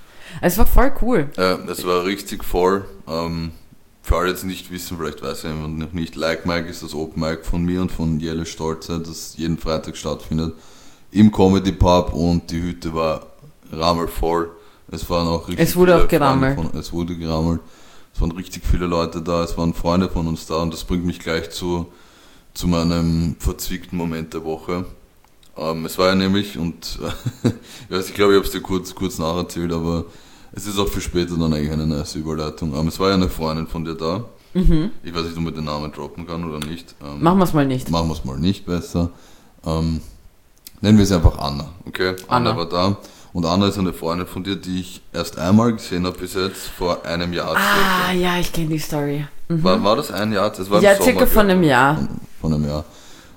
Es war voll cool. Äh, es war richtig voll. Ähm, für alle, die es nicht wissen, vielleicht weiß jemand noch nicht, Like Mike ist das Open Mic von mir und von Jelle Stolze, das jeden Freitag stattfindet. Im Comedy Pub, und die Hütte war rammelvoll. Es waren auch richtig Es wurde viele auch gerammelt. Freunde Von, es wurde gerammelt. Es waren richtig viele Leute da, es waren Freunde von uns da, und das bringt mich gleich zu, zu meinem verzwickten Moment der Woche. Ähm, es war ja nämlich, und ich weiß, ich glaube, ich habe es dir kurz, kurz nacherzählt, aber es ist auch für später dann eigentlich eine nice Überleitung. Ähm, es war ja eine Freundin von dir da. Mhm. Ich weiß nicht, ob man den Namen droppen kann oder nicht. Ähm, Machen wir es mal nicht. Machen wir es mal nicht besser. Ähm, nennen wir sie einfach Anna. Okay, Anna, Anna. war da. Und Anna ist eine Freundin von dir, die ich erst einmal gesehen habe bis jetzt, vor einem Jahr Ah, circa. ja, ich kenne die Story. Mhm. War, war das ein Jahr? Das war im Ja, Sommer, circa von glaub einem ich. Jahr. Von, von einem Jahr.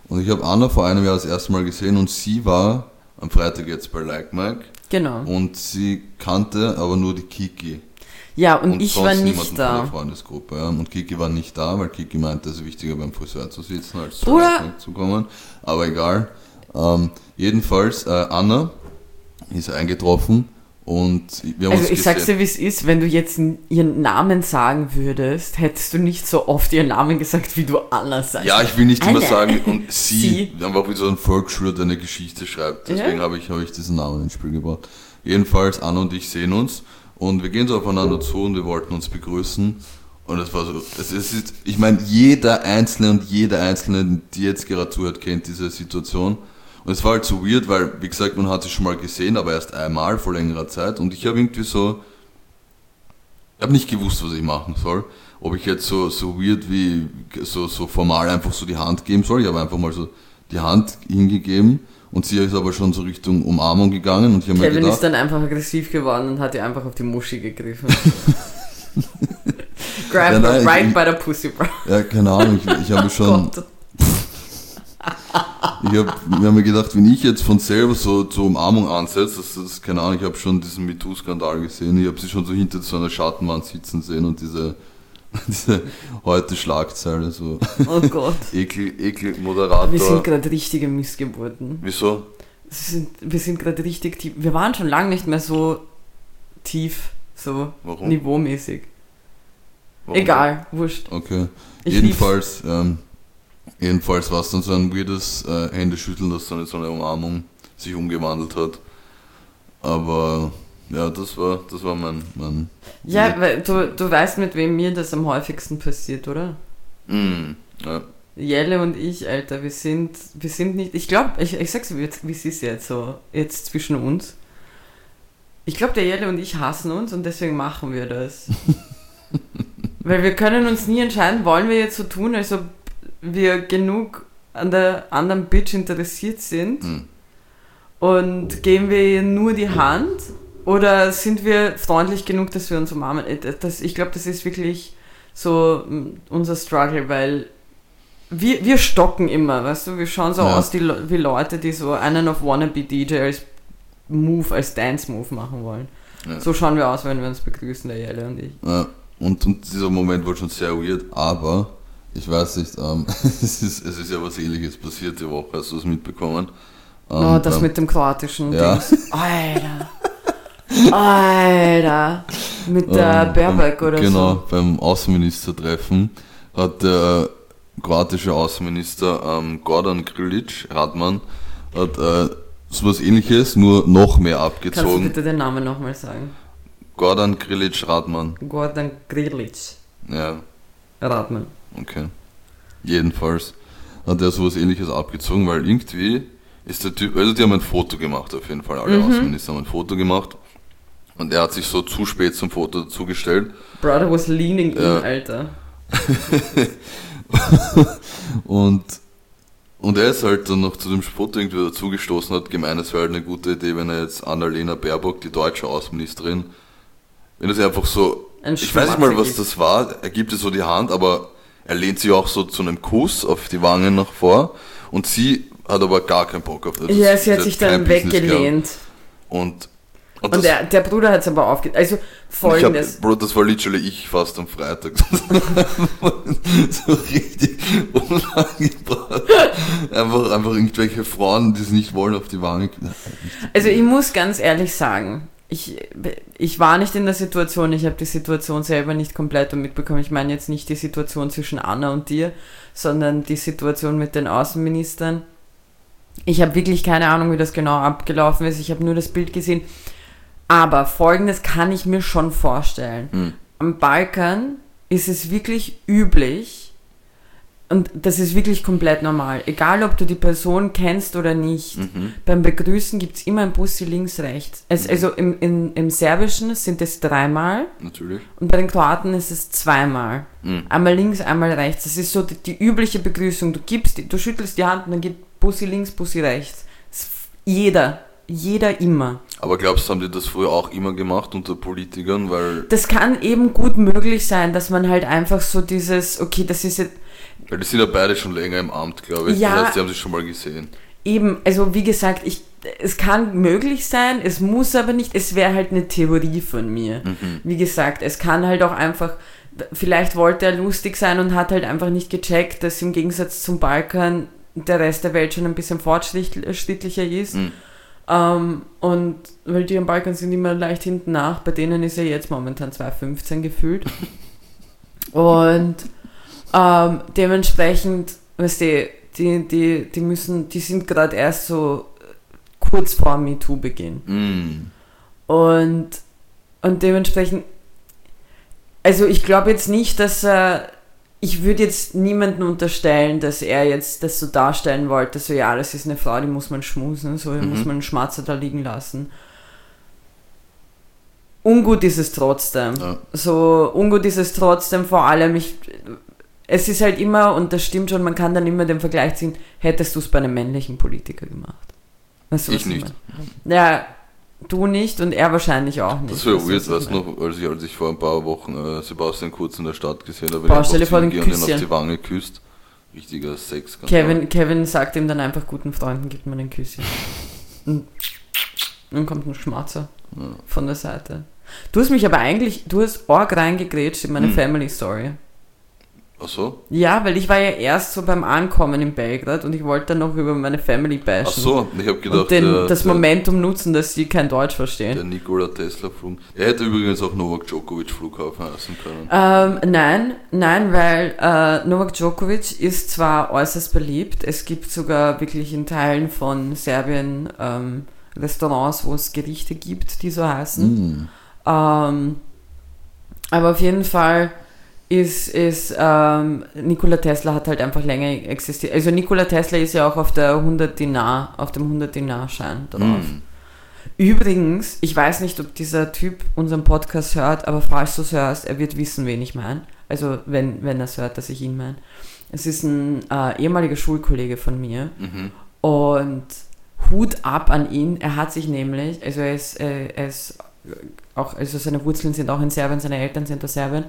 Und ich habe Anna vor einem Jahr das erste Mal gesehen und sie war am Freitag jetzt bei Like Mike. Genau. Und sie kannte aber nur die Kiki. Ja, und, und ich war nicht da. Von der Freundesgruppe, ja. Und Kiki war nicht da, weil Kiki meinte, es ist wichtiger beim Friseur zu sitzen, als zu Like Mike zu kommen. Aber egal. Ähm, jedenfalls, äh, Anna ist eingetroffen. Und wir haben also uns ich sag's dir, wie es ist, wenn du jetzt ihren Namen sagen würdest, hättest du nicht so oft ihren Namen gesagt, wie du Anna sagst. Ja, ich will nicht Anna. immer sagen, und sie, sie. einfach wie so ein Volksschüler, der eine Geschichte schreibt. Deswegen ja. habe ich, hab ich diesen Namen ins Spiel gebracht. Jedenfalls, Anna und ich sehen uns und wir gehen so aufeinander zu und wir wollten uns begrüßen. Und es war so, es ist, ich meine, jeder Einzelne und jeder Einzelne, die jetzt gerade zuhört, kennt diese Situation. Und es war halt so weird, weil, wie gesagt, man hat sich schon mal gesehen, aber erst einmal vor längerer Zeit. Und ich habe irgendwie so, ich habe nicht gewusst, was ich machen soll. Ob ich jetzt so, so weird wie, so, so formal einfach so die Hand geben soll. Ich habe einfach mal so die Hand hingegeben und sie ist aber schon so Richtung Umarmung gegangen. Und ich habe mir Kevin gedacht, ist dann einfach aggressiv geworden und hat ihr einfach auf die Muschi gegriffen. Grab ja, nein, right ich, by the pussy, bro. Ja, keine Ahnung, ich, ich habe schon... Gott. Ich habe mir hab mir gedacht, wenn ich jetzt von selber so zur Umarmung ansetze, das ist, keine Ahnung, ich habe schon diesen MeToo-Skandal gesehen, ich habe sie schon so hinter so einer Schattenwand sitzen sehen und diese, diese heute Schlagzeile so. Oh Gott. Ekel, Ekel, Moderator. Wir sind gerade richtige Missgeburten. Wieso? Sind, wir sind gerade richtig tief. Wir waren schon lange nicht mehr so tief, so Warum? niveaumäßig. Warum? Egal, wurscht. Okay. Ich Jedenfalls, ähm, Jedenfalls war es dann so ein weirdes äh, Händeschütteln, das dann in so eine Umarmung sich umgewandelt hat. Aber ja, das war, das war mein... mein ja, ja. weil du, du weißt, mit wem mir das am häufigsten passiert, oder? Mm, ja. Jelle und ich, Alter, wir sind, wir sind nicht... Ich glaube, ich, ich sag's dir, wie es ist jetzt so, jetzt zwischen uns. Ich glaube, der Jelle und ich hassen uns und deswegen machen wir das. Weil wir können uns nie entscheiden, wollen wir jetzt so tun, als ob wir genug an der anderen Bitch interessiert sind Hm. und geben wir ihr nur die Hand oder sind wir freundlich genug, dass wir uns umarmen? Das, ich glaube, das ist wirklich so unser Struggle, weil wir, wir stocken immer, weißt du, wir schauen so ja. aus die, wie Leute, die so einen auf Wannabe-D J als Move, als Dance-Move machen wollen. Ja. So schauen wir aus, wenn wir uns begrüßen, der Jelle und ich. Ja, und, und dieser Moment war schon sehr weird, aber ich weiß nicht, ähm, es, ist, es ist ja was Ähnliches passiert die Woche, hast du es mitbekommen? Ähm, oh, das beim, mit dem kroatischen ja. Dings. Alter. Alter. Mit der ähm, Baerbock beim, oder genau, so. Genau, beim Außenministertreffen hat der kroatische Außenminister ähm, Gordan Grlić Radman hat äh, sowas Ähnliches, nur noch mehr abgezogen. Kannst du bitte den Namen nochmal sagen? Gordan Grlić Radman. Gordan Grlić. Ja. Radman. Okay. Jedenfalls hat er sowas Ähnliches abgezogen, weil irgendwie ist der Typ, also die haben ein Foto gemacht auf jeden Fall, alle mhm. Außenminister haben ein Foto gemacht und er hat sich so zu spät zum Foto dazugestellt. Brother was leaning ja. in, Alter. und und er ist halt dann noch zu dem Foto irgendwie dazugestoßen, hat gemeint, es wäre halt eine gute Idee, wenn er jetzt Annalena Baerbock, die deutsche Außenministerin, wenn er sie einfach so, ein ich weiß nicht mal, was das war, er gibt ihr so die Hand, aber er lehnt sie auch so zu einem Kuss auf die Wangen nach vor und sie hat aber gar keinen Bock auf das. Ja, sie hat sich dann weggelehnt. Und, und, und der, der Bruder hat es aber aufgegeben. Also folgendes. Hab, Bro, das war literally ich fast am Freitag. So richtig unangebracht. Einfach, einfach irgendwelche Frauen, die es nicht wollen, auf die Wange. Also ich muss ganz ehrlich sagen, Ich, ich war nicht in der Situation, ich habe die Situation selber nicht komplett mitbekommen. Ich meine jetzt nicht die Situation zwischen Anna und dir, sondern die Situation mit den Außenministern. Ich habe wirklich keine Ahnung, wie das genau abgelaufen ist. Ich habe nur das Bild gesehen. Aber Folgendes kann ich mir schon vorstellen. Hm. Am Balkan ist es wirklich üblich, und das ist wirklich komplett normal. Egal, ob du die Person kennst oder nicht. Mhm. Beim Begrüßen gibt es immer ein Bussi links, rechts. Es, mhm. Also im, im, im Serbischen sind es dreimal. Natürlich. Und bei den Kroaten ist es zweimal. Mhm. Einmal links, einmal rechts. Das ist so die, die übliche Begrüßung. Du gibst, du schüttelst die Hand und dann geht Bussi links, Bussi rechts. Jeder. Jeder immer. Aber glaubst du, haben die das früher auch immer gemacht unter Politikern? Weil das kann eben gut möglich sein, dass man halt einfach so dieses, okay, das ist jetzt, Weil die sind ja beide schon länger im Amt, glaube ich. Ja, das heißt, die haben sich schon mal gesehen. Eben, also wie gesagt, ich, es kann möglich sein, es muss aber nicht, es wäre halt eine Theorie von mir. Mhm. Wie gesagt, es kann halt auch einfach, vielleicht wollte er lustig sein und hat halt einfach nicht gecheckt, dass im Gegensatz zum Balkan der Rest der Welt schon ein bisschen fortschrittlicher ist. Mhm. Ähm, und weil die am Balkan sind immer leicht hinten nach, bei denen ist er jetzt momentan zwei fünfzehn gefühlt. Und ähm, dementsprechend, weißt du, die, die, die müssen, die sind gerade erst so kurz vor MeToo-Beginn. Mm. Und, und dementsprechend, also ich glaube jetzt nicht, dass er, ich würde jetzt niemanden unterstellen, dass er jetzt das so darstellen wollte, so ja, das ist eine Frau, die muss man schmusen, so mhm. muss man einen Schmatzer da liegen lassen. Ungut ist es trotzdem. Ja. So, ungut ist es trotzdem, vor allem, ich, es ist halt immer, und das stimmt schon, man kann dann immer den Vergleich ziehen, hättest du es bei einem männlichen Politiker gemacht? Weißt du, ich nicht. Ja, du nicht und er wahrscheinlich auch nicht. Das wäre weird, weißt du noch, als ich, als ich vor ein paar Wochen äh, Sebastian Kurz in der Stadt gesehen habe, Boah, stell dir vor, den und ihn auf die Wange küsst. Richtiger Sex. Kevin, Kevin sagt ihm dann einfach, guten Freunden gibt man ein Küsschen. Und dann kommt ein Schmatzer ja. von der Seite. Du hast mich aber eigentlich, du hast arg reingegrätscht in meine hm. Family Story. Ach so? Ja, weil ich war ja erst so beim Ankommen in Belgrad und ich wollte dann noch über meine Family bashen. Ach so, ich habe gedacht, und den, der, das der, Momentum nutzen, dass sie kein Deutsch verstehen. Der Nikola Tesla Flug. Er hätte übrigens auch Novak Djokovic Flughafen heißen können. Ähm, nein, nein, weil äh, Novak Djokovic ist zwar äußerst beliebt, es gibt sogar wirklich in Teilen von Serbien ähm, Restaurants, wo es Gerichte gibt, die so heißen. Mm. Ähm, aber auf jeden Fall ist, ist ähm, Nikola Tesla hat halt einfach länger existiert. Also Nikola Tesla ist ja auch auf der hundert Dinar, auf dem hundert Dinar Schein drauf. Mm. Übrigens, ich weiß nicht, ob dieser Typ unseren Podcast hört, aber falls du es hörst, er wird wissen, wen ich meine. Also wenn, wenn er es hört, dass ich ihn meine. Es ist ein äh, ehemaliger Schulkollege von mir mhm. und Hut ab an ihn. Er hat sich nämlich, also er ist, äh, er ist auch, also seine Wurzeln sind auch in Serbien, seine Eltern sind aus Serbien.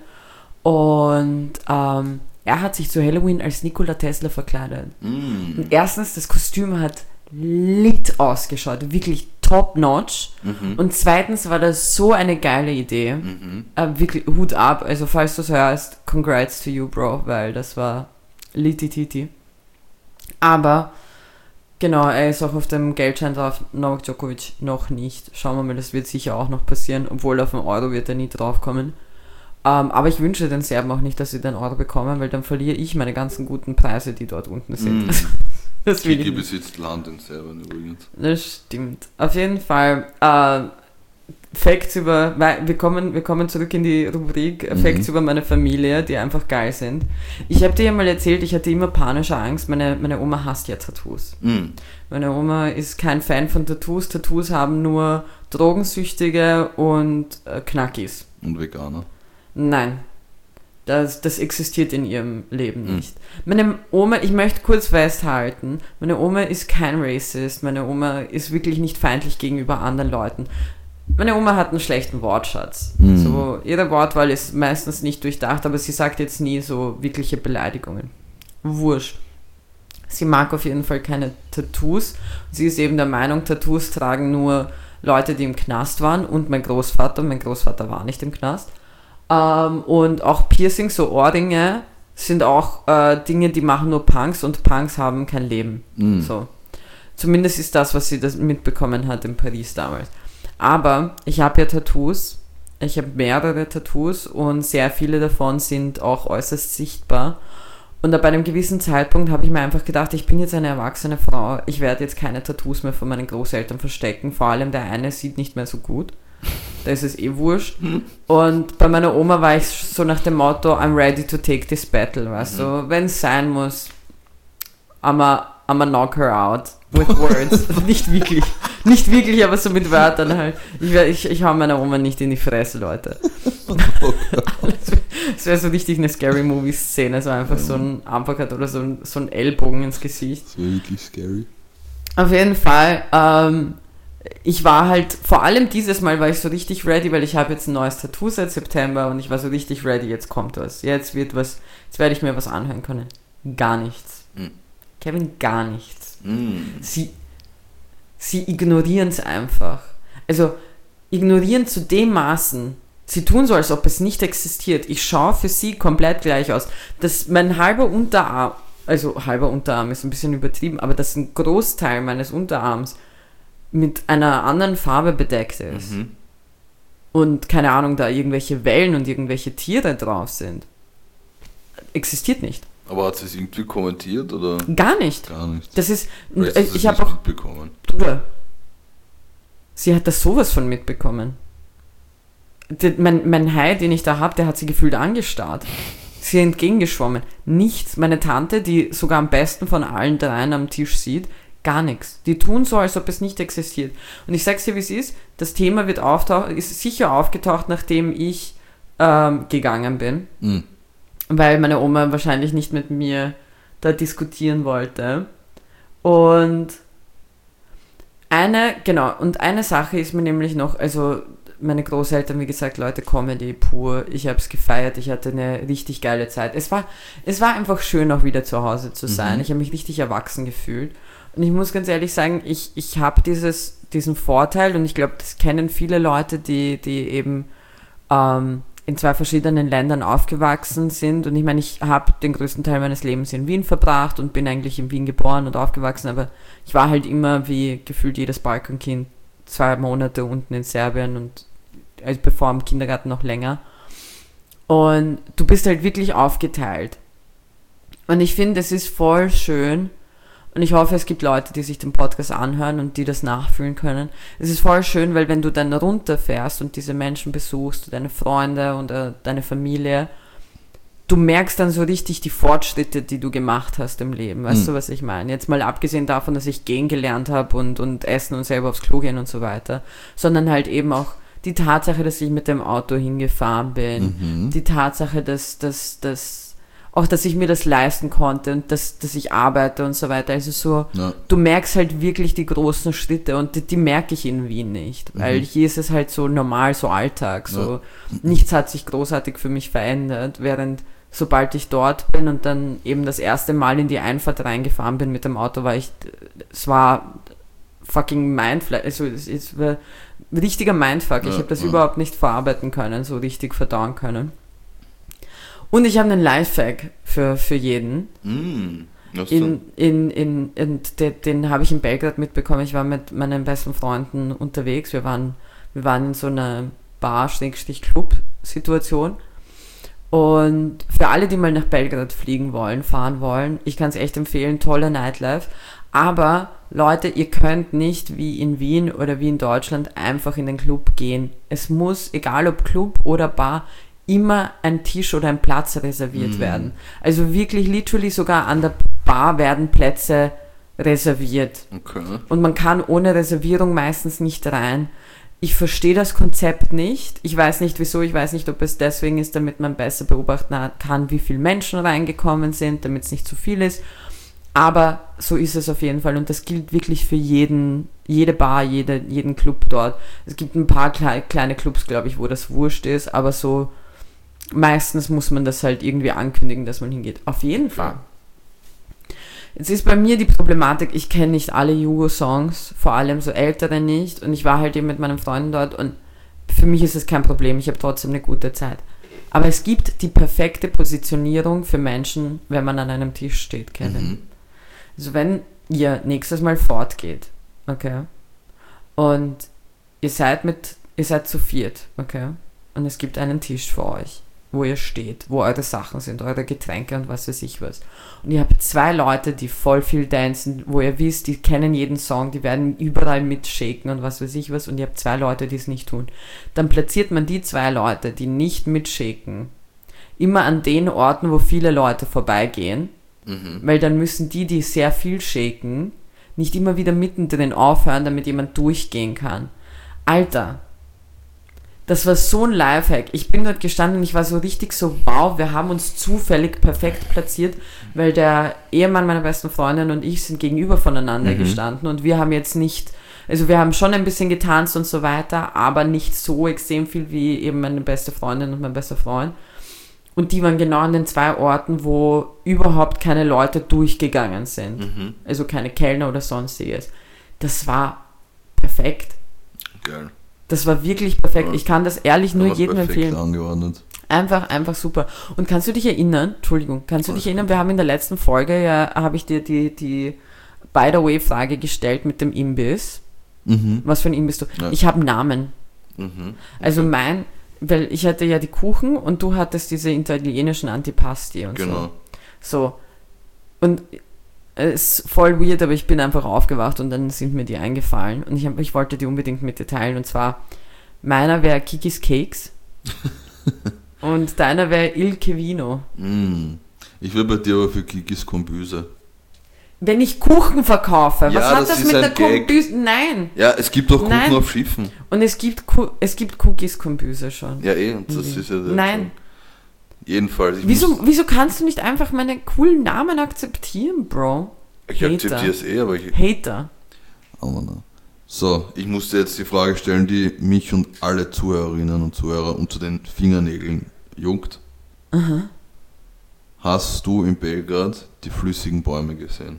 Und ähm, er hat sich zu Halloween als Nikola Tesla verkleidet. Mm. Und erstens, das Kostüm hat lit ausgeschaut, wirklich top-notch. Mhm. Und zweitens war das so eine geile Idee. Mhm. Äh, wirklich Hut ab, also falls du es hörst, congrats to you, Bro, weil das war litititi. Aber genau, er ist auch auf dem Geldschein drauf, Novak Djokovic noch nicht. Schauen wir mal, das wird sicher auch noch passieren, obwohl auf den Euro wird er nie draufkommen. Um, aber ich wünsche den Serben auch nicht, dass sie den Euro bekommen, weil dann verliere ich meine ganzen guten Preise, die dort unten sind. Mm. Das will Kiki ich besitzt Land in Serbien übrigens. Das stimmt. Auf jeden Fall, äh, Facts über, wir kommen, wir kommen zurück in die Rubrik, mhm. Facts über meine Familie, die einfach geil sind. Ich habe dir ja mal erzählt, ich hatte immer panische Angst, meine, meine Oma hasst ja Tattoos. Mhm. Meine Oma ist kein Fan von Tattoos, Tattoos haben nur Drogensüchtige und äh, Knackis. Und Veganer. Nein, das, das existiert in ihrem Leben nicht. Mhm. Meine Oma, ich möchte kurz festhalten, meine Oma ist kein Racist, meine Oma ist wirklich nicht feindlich gegenüber anderen Leuten. Meine Oma hat einen schlechten Wortschatz. Mhm. So, ihre Wortwahl ist meistens nicht durchdacht, aber sie sagt jetzt nie so wirkliche Beleidigungen. Wurscht. Sie mag auf jeden Fall keine Tattoos. Sie ist eben der Meinung, Tattoos tragen nur Leute, die im Knast waren und mein Großvater. Mein Großvater war nicht im Knast. Ähm, und auch Piercings, so Ohrringe, sind auch äh, Dinge, die machen nur Punks und Punks haben kein Leben. Mm. So. Zumindest ist das, was sie das mitbekommen hat in Paris damals. Aber ich habe ja Tattoos, ich habe mehrere Tattoos und sehr viele davon sind auch äußerst sichtbar. Und ab einem gewissen Zeitpunkt habe ich mir einfach gedacht, ich bin jetzt eine erwachsene Frau, ich werde jetzt keine Tattoos mehr von meinen Großeltern verstecken, vor allem der eine sieht nicht mehr so gut. Da ist es eh wurscht. Und bei meiner Oma war ich so nach dem Motto, I'm ready to take this battle, weißt du, mhm. wenn es sein muss, I'ma, I'ma knock her out with words. Nicht wirklich, nicht wirklich, aber so mit Wörtern halt. Ich, ich, ich hau meiner Oma nicht in die Fresse, Leute. Es wäre so richtig eine Scary Movie-Szene, so einfach so ein Uppercut oder so ein, so ein Ellbogen ins Gesicht. Das wäre wirklich scary. Auf jeden Fall, ähm, ich war halt, vor allem dieses Mal war ich so richtig ready, weil ich habe jetzt ein neues Tattoo seit September und ich war so richtig ready, jetzt kommt was. Jetzt wird was, jetzt werde ich mir was anhören können. gar nichts. Mhm. Kevin, gar nichts. Mhm. Sie, sie ignorieren es einfach. Also ignorieren zu dem Maßen. Sie tun so, als ob es nicht existiert. Ich schaue für sie komplett gleich aus. Das, mein halber Unterarm, also halber Unterarm ist ein bisschen übertrieben, aber dass ein Großteil meines Unterarms mit einer anderen Farbe bedeckt ist. Mhm. Und keine Ahnung, da irgendwelche Wellen und irgendwelche Tiere drauf sind. Existiert nicht. Aber hat sie es irgendwie kommentiert oder? Gar nicht. Gar nicht. Das ist, Oder ist das ich habe nicht auch, mitbekommen. Bruder, sie hat das sowas von mitbekommen. Die, mein, mein Hai, den ich da habe, der hat sie gefühlt angestarrt. Sie entgegengeschwommen. Nichts. Meine Tante, die sogar am besten von allen dreien am Tisch sieht, gar nichts. Die tun so, als ob es nicht existiert. Und ich sag's dir, wie es ist, das Thema wird auftauchen, ist sicher aufgetaucht, nachdem ich ähm, gegangen bin. Mhm. Weil meine Oma wahrscheinlich nicht mit mir da diskutieren wollte. Und eine, genau, und eine Sache ist mir nämlich noch, also meine Großeltern, wie gesagt, Leute, Comedy pur, ich habe es gefeiert, ich hatte eine richtig geile Zeit. Es war, es war einfach schön, auch wieder zu Hause zu sein. Mhm. Ich habe mich richtig erwachsen gefühlt. Und ich muss ganz ehrlich sagen, ich, ich habe dieses, diesen Vorteil, und ich glaube, das kennen viele Leute, die, die eben ähm, in zwei verschiedenen Ländern aufgewachsen sind. Und ich meine, ich habe den größten Teil meines Lebens in Wien verbracht und bin eigentlich in Wien geboren und aufgewachsen, aber ich war halt immer, wie gefühlt jedes Balkankind, zwei Monate unten in Serbien und also bevor im Kindergarten noch länger. Und du bist halt wirklich aufgeteilt. Und ich finde, es ist voll schön, und ich hoffe, es gibt Leute, die sich den Podcast anhören und die das nachfühlen können. Es ist voll schön, weil wenn du dann runterfährst und diese Menschen besuchst, deine Freunde und äh, deine Familie, du merkst dann so richtig die Fortschritte, die du gemacht hast im Leben. Weißt mhm. du, was ich meine? Jetzt mal abgesehen davon, dass ich gehen gelernt habe und, und essen und selber aufs Klo gehen und so weiter, sondern halt eben auch die Tatsache, dass ich mit dem Auto hingefahren bin, mhm. die Tatsache, dass, dass, dass auch, dass ich mir das leisten konnte und dass, dass ich arbeite und so weiter. Also so, ja. Du merkst halt wirklich die großen Schritte und die, die merke ich in Wien nicht, weil mhm. hier ist es halt so normal, so Alltag, so ja. Nichts hat sich großartig für mich verändert, während sobald ich dort bin und dann eben das erste Mal in die Einfahrt reingefahren bin mit dem Auto, war ich, es war fucking Mindfuck, also es, es war richtiger Mindfuck, ja, ich habe das ja. überhaupt nicht verarbeiten können, so richtig verdauen können. Und ich habe einen Lifehack für, für jeden. Mm, in, in, in, in, den, den habe ich in Belgrad mitbekommen. Ich war mit meinen besten Freunden unterwegs. Wir waren, wir waren in so einer Bar-Club-Situation. Und für alle, die mal nach Belgrad fliegen wollen, fahren wollen, ich kann es echt empfehlen, toller Nightlife. Aber Leute, ihr könnt nicht wie in Wien oder wie in Deutschland einfach in den Club gehen. Es muss, egal ob Club oder Bar, immer ein Tisch oder ein Platz reserviert mm. werden. Also wirklich literally sogar an der Bar werden Plätze reserviert. Okay. Und man kann ohne Reservierung meistens nicht rein. Ich verstehe das Konzept nicht. Ich weiß nicht wieso, ich weiß nicht, ob es deswegen ist, damit man besser beobachten kann, wie viele Menschen reingekommen sind, damit es nicht zu viel ist. Aber so ist es auf jeden Fall und das gilt wirklich für jeden, jede Bar, jede, jeden Club dort. Es gibt ein paar klei- kleine Clubs, glaube ich, wo das wurscht ist, aber so meistens muss man das halt irgendwie ankündigen, dass man hingeht. Auf jeden Fall. Jetzt ist bei mir die Problematik, ich kenne nicht alle Jugo-Songs, vor allem so ältere nicht und ich war halt eben mit meinen Freunden dort und für mich ist es kein Problem, ich habe trotzdem eine gute Zeit. Aber es gibt die perfekte Positionierung für Menschen, wenn man an einem Tisch steht, Kevin. Mhm. Also wenn ihr nächstes Mal fortgeht, okay, und ihr seid mit, ihr seid zu viert, okay, und es gibt einen Tisch für euch, wo ihr steht, wo eure Sachen sind, eure Getränke und was weiß ich was. Und ihr habt zwei Leute, die voll viel dancen, wo ihr wisst, die kennen jeden Song, die werden überall mitshaken und was weiß ich was, und ihr habt zwei Leute, die es nicht tun. Dann platziert man die zwei Leute, die nicht mitshaken, immer an den Orten, wo viele Leute vorbeigehen, mhm. weil dann müssen die, die sehr viel shaken, nicht immer wieder mittendrin aufhören, damit jemand durchgehen kann. Alter, das war so ein Lifehack. Ich bin dort gestanden und ich war so richtig so, wow, wir haben uns zufällig perfekt platziert, weil der Ehemann meiner besten Freundin und ich sind gegenüber voneinander mhm. gestanden und wir haben jetzt nicht, also wir haben schon ein bisschen getanzt und so weiter, aber nicht so extrem viel wie eben meine beste Freundin und mein bester Freund. Und die waren genau an den zwei Orten, wo überhaupt keine Leute durchgegangen sind. Mhm. Also keine Kellner oder sonstiges. Das war perfekt. Geil. Das war wirklich perfekt. Ja. Ich kann das ehrlich nur Aber jedem perfekt empfehlen. angeordnet. Einfach, einfach super. Und kannst du dich erinnern, Entschuldigung, kannst du Alles dich erinnern, wir haben in der letzten Folge, ja, habe ich dir die, die By the way Frage gestellt mit dem Imbiss. Mhm. Was für ein Imbiss du? Ja. Ich habe einen Namen. Mhm. Also mein, weil ich hatte ja die Kuchen und du hattest diese italienischen Antipasti und Genau. so. So. Und es ist voll weird, aber ich bin einfach aufgewacht und dann sind mir die eingefallen und ich, hab, ich wollte die unbedingt mit dir teilen und zwar meiner wäre Kikis Cakes und deiner wäre Il Chevino. Mm. Ich will bei dir aber für Kikis Kombüse. Wenn ich Kuchen verkaufe, Ja, was hat das das ist mit ein der Gag. Kombüse? Nein. Ja, es gibt auch Kuchen Nein. auf Schiffen. Und es gibt, Ku- es gibt Cookies Kombüse schon. Ja, eh, und das Mhm. ist ja der Nein. schon. Jedenfalls. Ich Wieso, muss- wieso kannst du nicht einfach meine coolen Namen akzeptieren, Bro? Ich Hater. akzeptiere es eh, aber ich. Hater. Aber na. So, ich muss dir jetzt die Frage stellen, die mich und alle Zuhörerinnen und Zuhörer unter den Fingernägeln juckt. Aha. Hast du in Belgrad die flüssigen Bäume gesehen?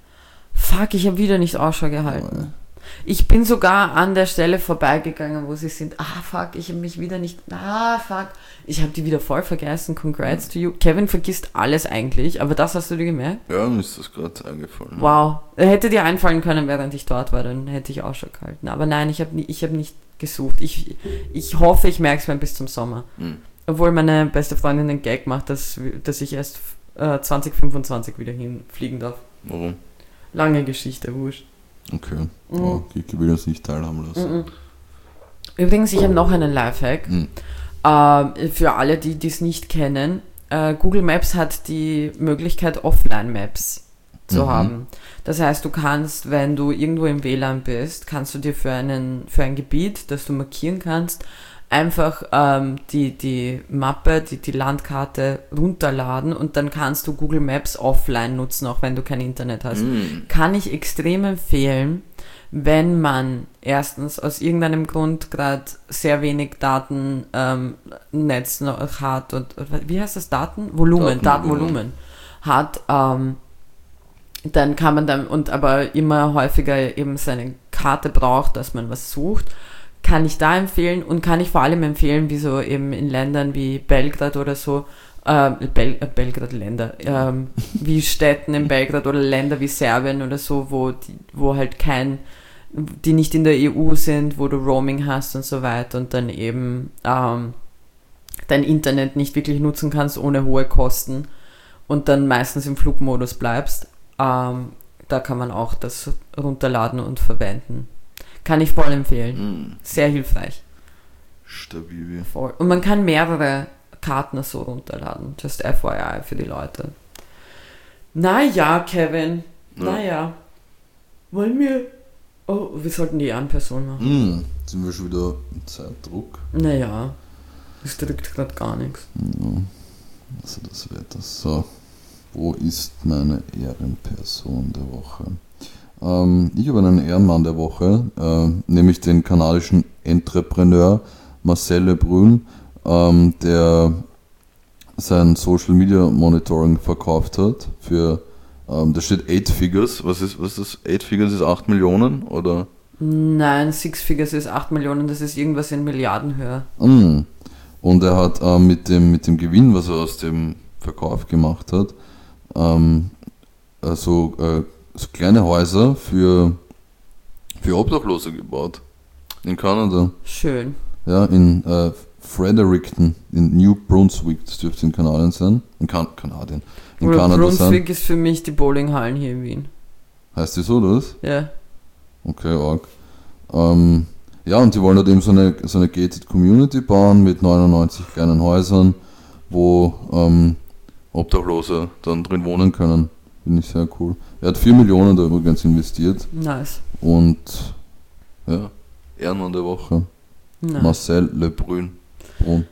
Fuck, ich habe wieder nicht Ausschau gehalten. Ich bin sogar an der Stelle vorbeigegangen, wo sie sind. Ah, fuck, ich habe mich wieder nicht... Ah, fuck. Ich habe die wieder voll vergessen. Congrats to you. Kevin vergisst alles eigentlich, aber das hast du dir gemerkt? Ja, mir ist das gerade eingefallen. Wow. Hätte dir einfallen können, während ich dort war, dann hätte ich Ausschau gehalten. Aber nein, ich habe ich hab nicht gesucht. Ich, ich hoffe, ich merke es mir bis zum Sommer. Hm. Obwohl meine beste Freundin den Gag macht, dass, dass ich erst äh, zwanzig fünfundzwanzig wieder hinfliegen darf. Warum? Lange Geschichte, wurscht. Okay. Mhm. Oh, Kiki will uns nicht teilhaben lassen. Mhm. Übrigens, ich habe noch einen Lifehack. Mhm. Äh, für alle, die es nicht kennen. Äh, Google Maps hat die Möglichkeit, Offline-Maps zu Mhm. haben. Das heißt, du kannst, wenn du irgendwo im W L A N bist, kannst du dir für, einen, für ein Gebiet, das du markieren kannst, einfach ähm, die, die Mappe, die, die Landkarte runterladen und dann kannst du Google Maps offline nutzen, auch wenn du kein Internet hast. Mhm. Kann ich extrem empfehlen, wenn man erstens aus irgendeinem Grund gerade sehr wenig Datennetz ähm, Netz noch hat und wie heißt das? Daten? Volumen, Datenvolumen. Datenvolumen hat, ähm, dann kann man dann und aber immer häufiger eben seine Karte braucht, dass man was sucht, kann ich da empfehlen und kann ich vor allem empfehlen, wie so eben in Ländern wie Belgrad oder so, äh, Bel äh, Belgrad Länder, ähm, wie Städten in Belgrad oder Länder wie Serbien oder so, wo die, wo halt kein, die nicht in der E U sind, wo du Roaming hast und so weiter und dann eben ähm, dein Internet nicht wirklich nutzen kannst ohne hohe Kosten und dann meistens im Flugmodus bleibst. Ähm, da kann man auch das runterladen und verwenden. Kann ich voll empfehlen. Mhm. Sehr hilfreich. Stabil. Voll. Und man kann mehrere Karten so runterladen. Just F Y I für die Leute. Naja, Kevin. Ja. Naja. Wollen wir... Oh, wir sollten die Ehrenperson machen. Mhm. Jetzt sind wir schon wieder im Zeitdruck. Naja. Es drückt gerade gar nichts. Ja. Also das Wetter. So. Wo ist meine Ehrenperson der Woche? Ähm, ich habe einen Ehrenmann der Woche, äh, nämlich den kanadischen Entrepreneur Marcel Lebrun, ähm, der sein Social Media Monitoring verkauft hat für, ähm, da steht eight Figures, was ist, was ist das? eight Figures ist acht Millionen oder? Nein, Six Figures ist acht Millionen, das ist irgendwas in Milliardenhöhe. Mm. Und er hat ähm, mit, dem, mit dem Gewinn, was er aus dem Verkauf gemacht hat, ähm, also äh, so kleine Häuser für, für Obdachlose gebaut. In Kanada. Schön. Ja, in äh, Fredericton, in New Brunswick, das dürfte in Kanadien sein. In kan Kanadien. In Oder Kanada Brunswick sein. ist für mich die Bowlinghallen hier in Wien. Heißt die so, das? Ja. Okay, arg. Ähm, ja, und die wollen halt eben so eine, so eine gated Community bauen mit neunundneunzig kleinen Häusern, wo ähm, Obdachlose dann drin wohnen können. Finde ich sehr cool. Er hat vier Millionen da übrigens investiert. Nice. Und ja, Ehrenmann der Woche. nice. Marcel Lebrun. Brun.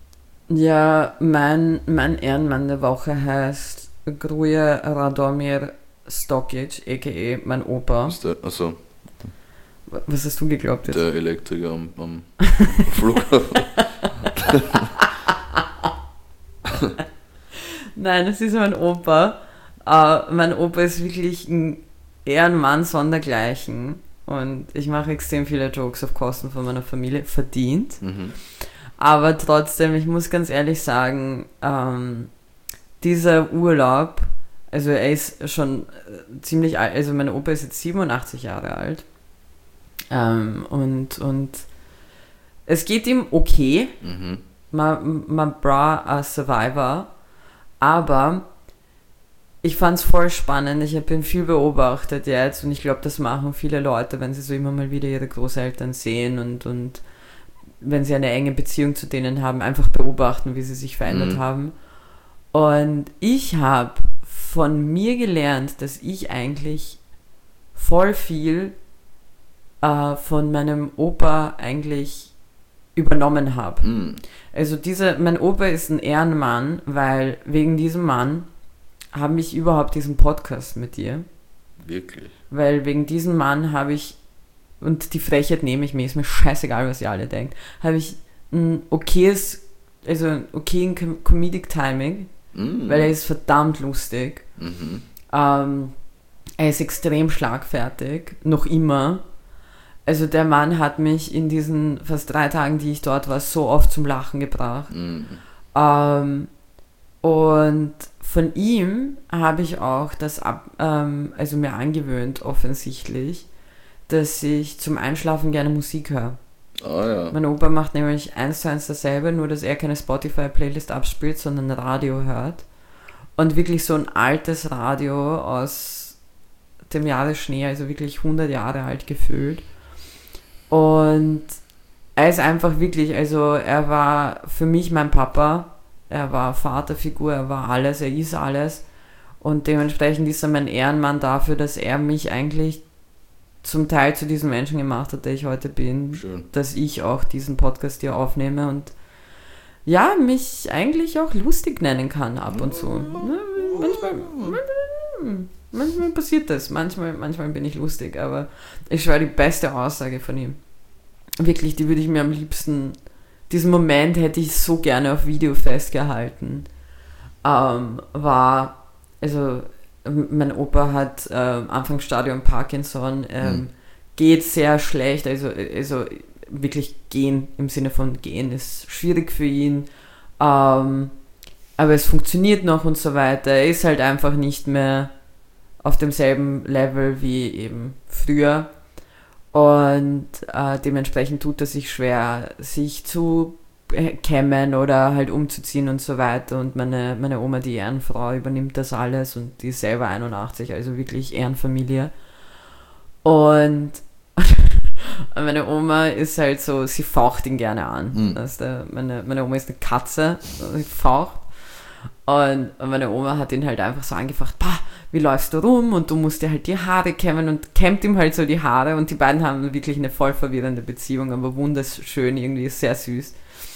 Ja, mein, mein Ehrenmann der Woche heißt Gruja Radomir Stokic, a k a mein Opa. Ist der, also Was hast du geglaubt jetzt? der Elektriker am, am Flughafen. Nein, es ist mein Opa. Uh, mein Opa ist wirklich ein Ehrenmann sondergleichen. Und ich mache extrem viele Jokes auf Kosten von meiner Familie. Verdient. Mhm. Aber trotzdem, ich muss ganz ehrlich sagen, ähm, dieser Urlaub, also er ist schon ziemlich alt, also mein Opa ist jetzt siebenundachtzig Jahre alt. Ähm, und, und es geht ihm okay. Mhm. Man, man bra a Survivor. Aber ich fand's voll spannend. Ich habe ihn viel beobachtet jetzt und ich glaube, das machen viele Leute, wenn sie so immer mal wieder ihre Großeltern sehen und, und wenn sie eine enge Beziehung zu denen haben, einfach beobachten, wie sie sich verändert mhm. haben. Und ich habe von mir gelernt, dass ich eigentlich voll viel äh, von meinem Opa eigentlich übernommen habe. Mhm. Also diese, mein Opa ist ein Ehrenmann, weil wegen diesem Mann habe ich überhaupt diesen Podcast mit dir. Wirklich? Weil wegen diesem Mann habe ich, und die Frechheit nehme ich mir, ist mir scheißegal, was ihr alle denkt, habe ich ein okayes, also ein okayen Com- Comedic Timing, mm. weil er ist verdammt lustig. Mhm. Ähm, er ist extrem schlagfertig, noch immer. Also der Mann hat mich in diesen fast drei Tagen, die ich dort war, so oft zum Lachen gebracht. Mm. Ähm, und von ihm habe ich auch das ab, ähm, also mir angewöhnt, offensichtlich, dass ich zum Einschlafen gerne Musik höre. Oh ja. Mein Opa macht nämlich eins zu eins dasselbe, nur dass er keine Spotify-Playlist abspielt, sondern Radio hört. Und wirklich so ein altes Radio aus dem Jahr des Schnee, also wirklich hundert Jahre alt gefühlt. Und er ist einfach wirklich, also er war für mich mein Papa, er war Vaterfigur, er war alles, er ist alles. Und dementsprechend ist er mein Ehrenmann dafür, dass er mich eigentlich zum Teil zu diesem Menschen gemacht hat, der ich heute bin. Schön. Dass ich auch diesen Podcast hier aufnehme und ja, mich eigentlich auch lustig nennen kann ab und zu. Manchmal, manchmal passiert das, manchmal, manchmal bin ich lustig, aber ich schwöre, die beste Aussage von ihm, wirklich, die würde ich mir am liebsten, diesen Moment hätte ich so gerne auf Video festgehalten, ähm, war, also mein Opa hat ähm, Anfangsstadium Parkinson, ähm, mhm. geht sehr schlecht, also, also wirklich gehen, im Sinne von gehen ist schwierig für ihn, ähm, aber es funktioniert noch und so weiter. Er ist halt einfach nicht mehr auf demselben Level wie eben früher und äh, dementsprechend tut er sich schwer, sich zu kämmen oder halt umzuziehen und so weiter und meine, meine Oma, die Ehrenfrau, übernimmt das alles und die ist selber einundachtzig, also wirklich Ehrenfamilie und meine Oma ist halt so, sie faucht ihn gerne an. Mhm. Also der, meine, meine Oma ist eine Katze, sie faucht und meine Oma hat ihn halt einfach so angefaucht, bah, wie läufst du rum und du musst dir halt die Haare kämmen und kämmt ihm halt so die Haare und die beiden haben wirklich eine voll verwirrende Beziehung, aber wunderschön, irgendwie sehr süß.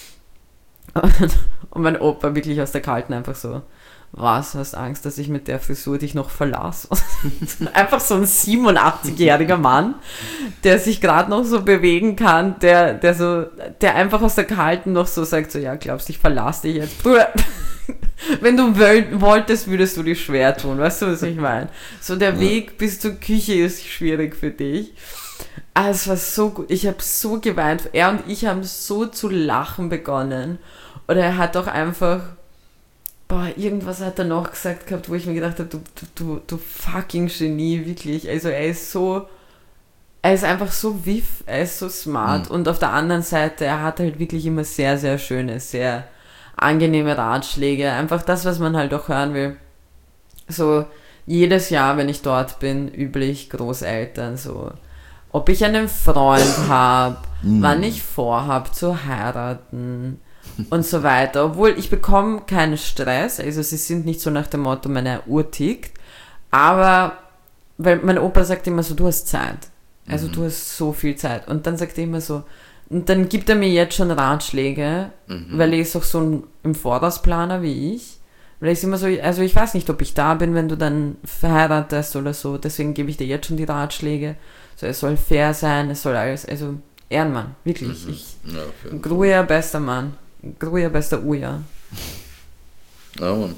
Und mein Opa wirklich aus der Kalten einfach so, was, hast Angst, dass ich mit der Frisur dich noch verlasse? Einfach so ein siebenundachtzigjähriger Mann, der sich gerade noch so bewegen kann, der, der so, der einfach aus der Kalten noch so sagt, so, ja, glaubst du, ich verlasse dich jetzt? Wenn du wöl- wolltest, würdest du dich schwer tun, weißt du, was ich meine? So, der Weg bis zur Küche ist schwierig für dich. Ah, es war so gut, ich habe so geweint, er und ich haben so zu lachen begonnen. Oder er hat auch einfach, boah, irgendwas hat er noch gesagt gehabt, wo ich mir gedacht habe, du, du, du, du fucking Genie, wirklich. Also er ist so, er ist einfach so wiff, er ist so smart. Mhm. Und auf der anderen Seite, er hat halt wirklich immer sehr, sehr schöne, sehr angenehme Ratschläge. Einfach das, was man halt auch hören will. So, jedes Jahr, wenn ich dort bin, üblich Großeltern, so, ob ich einen Freund habe, mhm. wann ich vorhabe zu heiraten und so weiter. Obwohl, ich bekomme keinen Stress, also sie sind nicht so nach dem Motto, meine Uhr tickt, aber, weil mein Opa sagt immer so, du hast Zeit, also mhm. du hast so viel Zeit und dann sagt er immer so, und dann gibt er mir jetzt schon Ratschläge, mhm. weil er ist auch so ein im Vorausplaner wie ich, weil er ist immer so, also ich weiß nicht, ob ich da bin, wenn du dann verheiratest oder so, deswegen gebe ich dir jetzt schon die Ratschläge, so, es soll fair sein, es soll alles, also Ehrenmann, wirklich, mhm. ich, ja, Gruja, bester Mann. Gruja, bester Uja. Ja, Mann.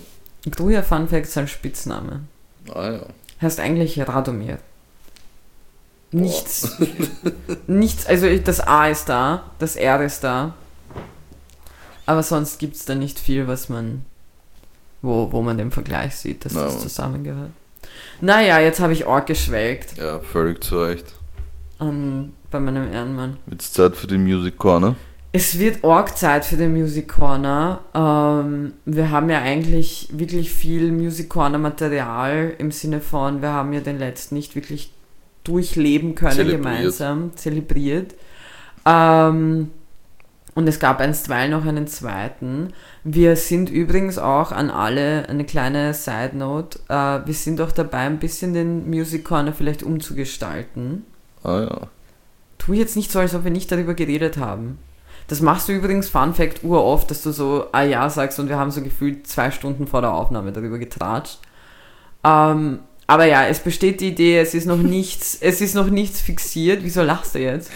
Gruja Fun Fact ist ein Spitzname. Ah ja. Heißt eigentlich Radomir. Nichts. Nichts, also das A ist da, das R ist da. Aber sonst gibt es da nicht viel, was man, wo, wo man den Vergleich sieht, dass Na, das zusammengehört. Naja, jetzt habe ich arg geschwelgt. Ja, völlig zu Recht. Um, bei meinem Ehrenmann. Jetzt Zeit für die Music Corner. Es wird arg Zeit für den Music Corner. Ähm, wir haben ja eigentlich wirklich viel Music Corner Material im Sinne von, wir haben ja den letzten nicht wirklich durchleben können, Zelebriert. gemeinsam, zelebriert. Ähm, und es gab einstweilen noch einen zweiten. Wir sind übrigens auch an alle, eine kleine Side Note, äh, wir sind auch dabei, ein bisschen den Music Corner vielleicht umzugestalten. Ah ja. Tu jetzt nicht so, als ob wir nicht darüber geredet haben. Das machst du übrigens, Fun Fact, uroft, dass du so, ah ja, sagst und wir haben so gefühlt zwei Stunden vor der Aufnahme darüber getratscht. Ähm, aber ja, es besteht die Idee, es ist noch nichts, es ist noch nichts fixiert. Wieso lachst du jetzt?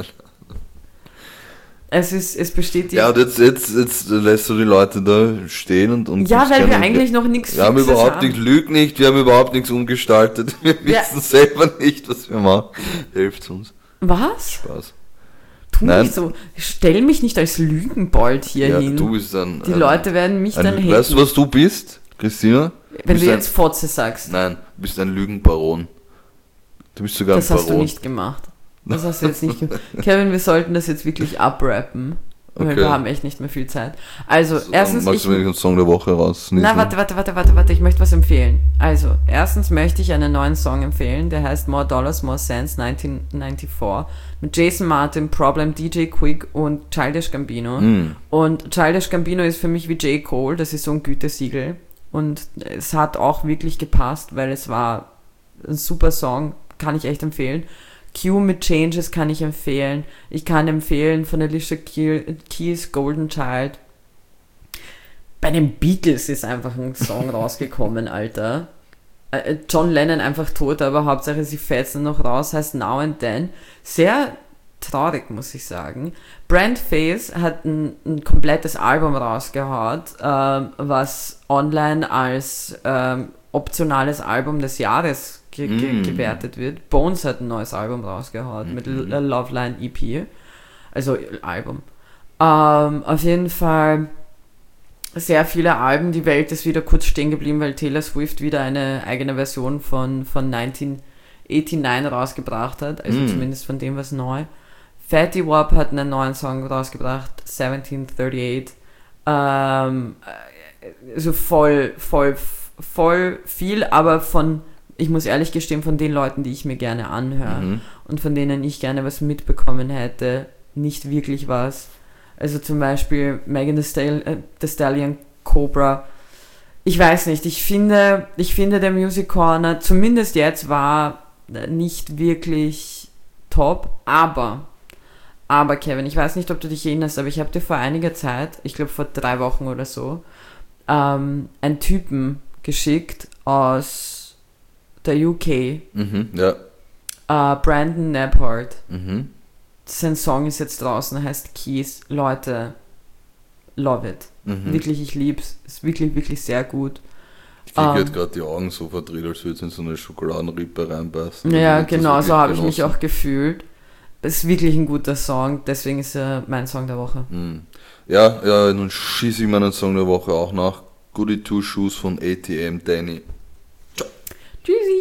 Es ist, es besteht die... Ja, und jetzt, jetzt, jetzt lässt du die Leute da stehen und... und ja, weil wir gerne, eigentlich noch nichts Wir haben Fixes überhaupt haben. nichts, lüg nicht, wir haben überhaupt nichts umgestaltet. Wir Ja. wissen selber nicht, was wir machen. Hilft uns. Was? Spaß. Tu Nein. nicht so. Stell mich nicht als Lügenbold hier Ja, hin. du bist ein... Die ein, Leute werden mich ein, dann haten. Weißt du, was du bist, Christina? Wenn bist du ein, jetzt Fotze sagst. Nein, du bist ein Lügenbaron. Du bist sogar Das ein hast Baron. du nicht gemacht. Das hast du jetzt nicht gemacht. Kevin, wir sollten das jetzt wirklich abrappen. Weil Okay. wir haben echt nicht mehr viel Zeit. Also, So, erstens... magst ich, du mir einen Song der Woche raus? na, warte, warte, warte, warte, warte, ich möchte was empfehlen. Also, erstens möchte ich einen neuen Song empfehlen, der heißt More Dollars, More Cents neunzehnhundertneunundneunzig mit Jason Martin, Problem, D J Quick und Childish Gambino. Mm. Und Childish Gambino ist für mich wie J. Cole, das ist so ein Gütesiegel. Und es hat auch wirklich gepasst, weil es war ein super Song, kann ich echt empfehlen. Q mit Changes kann ich empfehlen. Ich kann empfehlen von Alicia Keys Golden Child. Bei den Beatles ist einfach ein Song rausgekommen, Alter. Äh, John Lennon einfach tot, aber Hauptsache sie fetzen noch raus, heißt Now and Then. Sehr traurig, muss ich sagen. Brand Face hat ein, ein komplettes Album rausgehaut, ähm, was online als ähm, optionales Album des Jahres ge- ge- Mm. gewertet wird. Bones hat ein neues Album rausgehaut Mhm. mit L- L- Loveline E P. Also Album. Ähm, auf jeden Fall sehr viele Alben. Die Welt ist wieder kurz stehen geblieben, weil Taylor Swift wieder eine eigene Version von, von neunzehnhundertneunundachtzig rausgebracht hat. Also Mm. zumindest von dem was neu. Fatty Wap hat einen neuen Song rausgebracht, siebzehnhundertachtunddreißig. Ähm, also voll, voll, voll viel, aber von, ich muss ehrlich gestehen, von den Leuten, die ich mir gerne anhöre Mhm. und von denen ich gerne was mitbekommen hätte, nicht wirklich was. Also zum Beispiel Megan Thee Stallion, äh, Thee Stallion Cobra. Ich weiß nicht, ich finde, ich finde der Music Corner, zumindest jetzt, war nicht wirklich top, aber, aber Kevin, ich weiß nicht, ob du dich erinnerst, aber ich habe dir vor einiger Zeit, ich glaube vor drei Wochen oder so, ähm, einen Typen geschickt aus der U K, Mhm. Ja. äh, Brandon Nebhart. Mhm. Sein Song ist jetzt draußen, heißt Keys. Leute, love it. Mhm. Wirklich, ich lieb's. Ist wirklich, wirklich sehr gut. Ich kriege Ähm, jetzt gerade die Augen so verdreht, als würde es in so eine Schokoladenrippe reinbeißen. Ja, Also, das genau, wirklich so habe ich mich genossen. auch gefühlt. Ist wirklich ein guter Song, deswegen ist er mein Song der Woche. Mhm. Ja, ja, nun schieße ich meinen Song der Woche auch nach. Goody Two Shoes von A T M Danny. Tschüssi!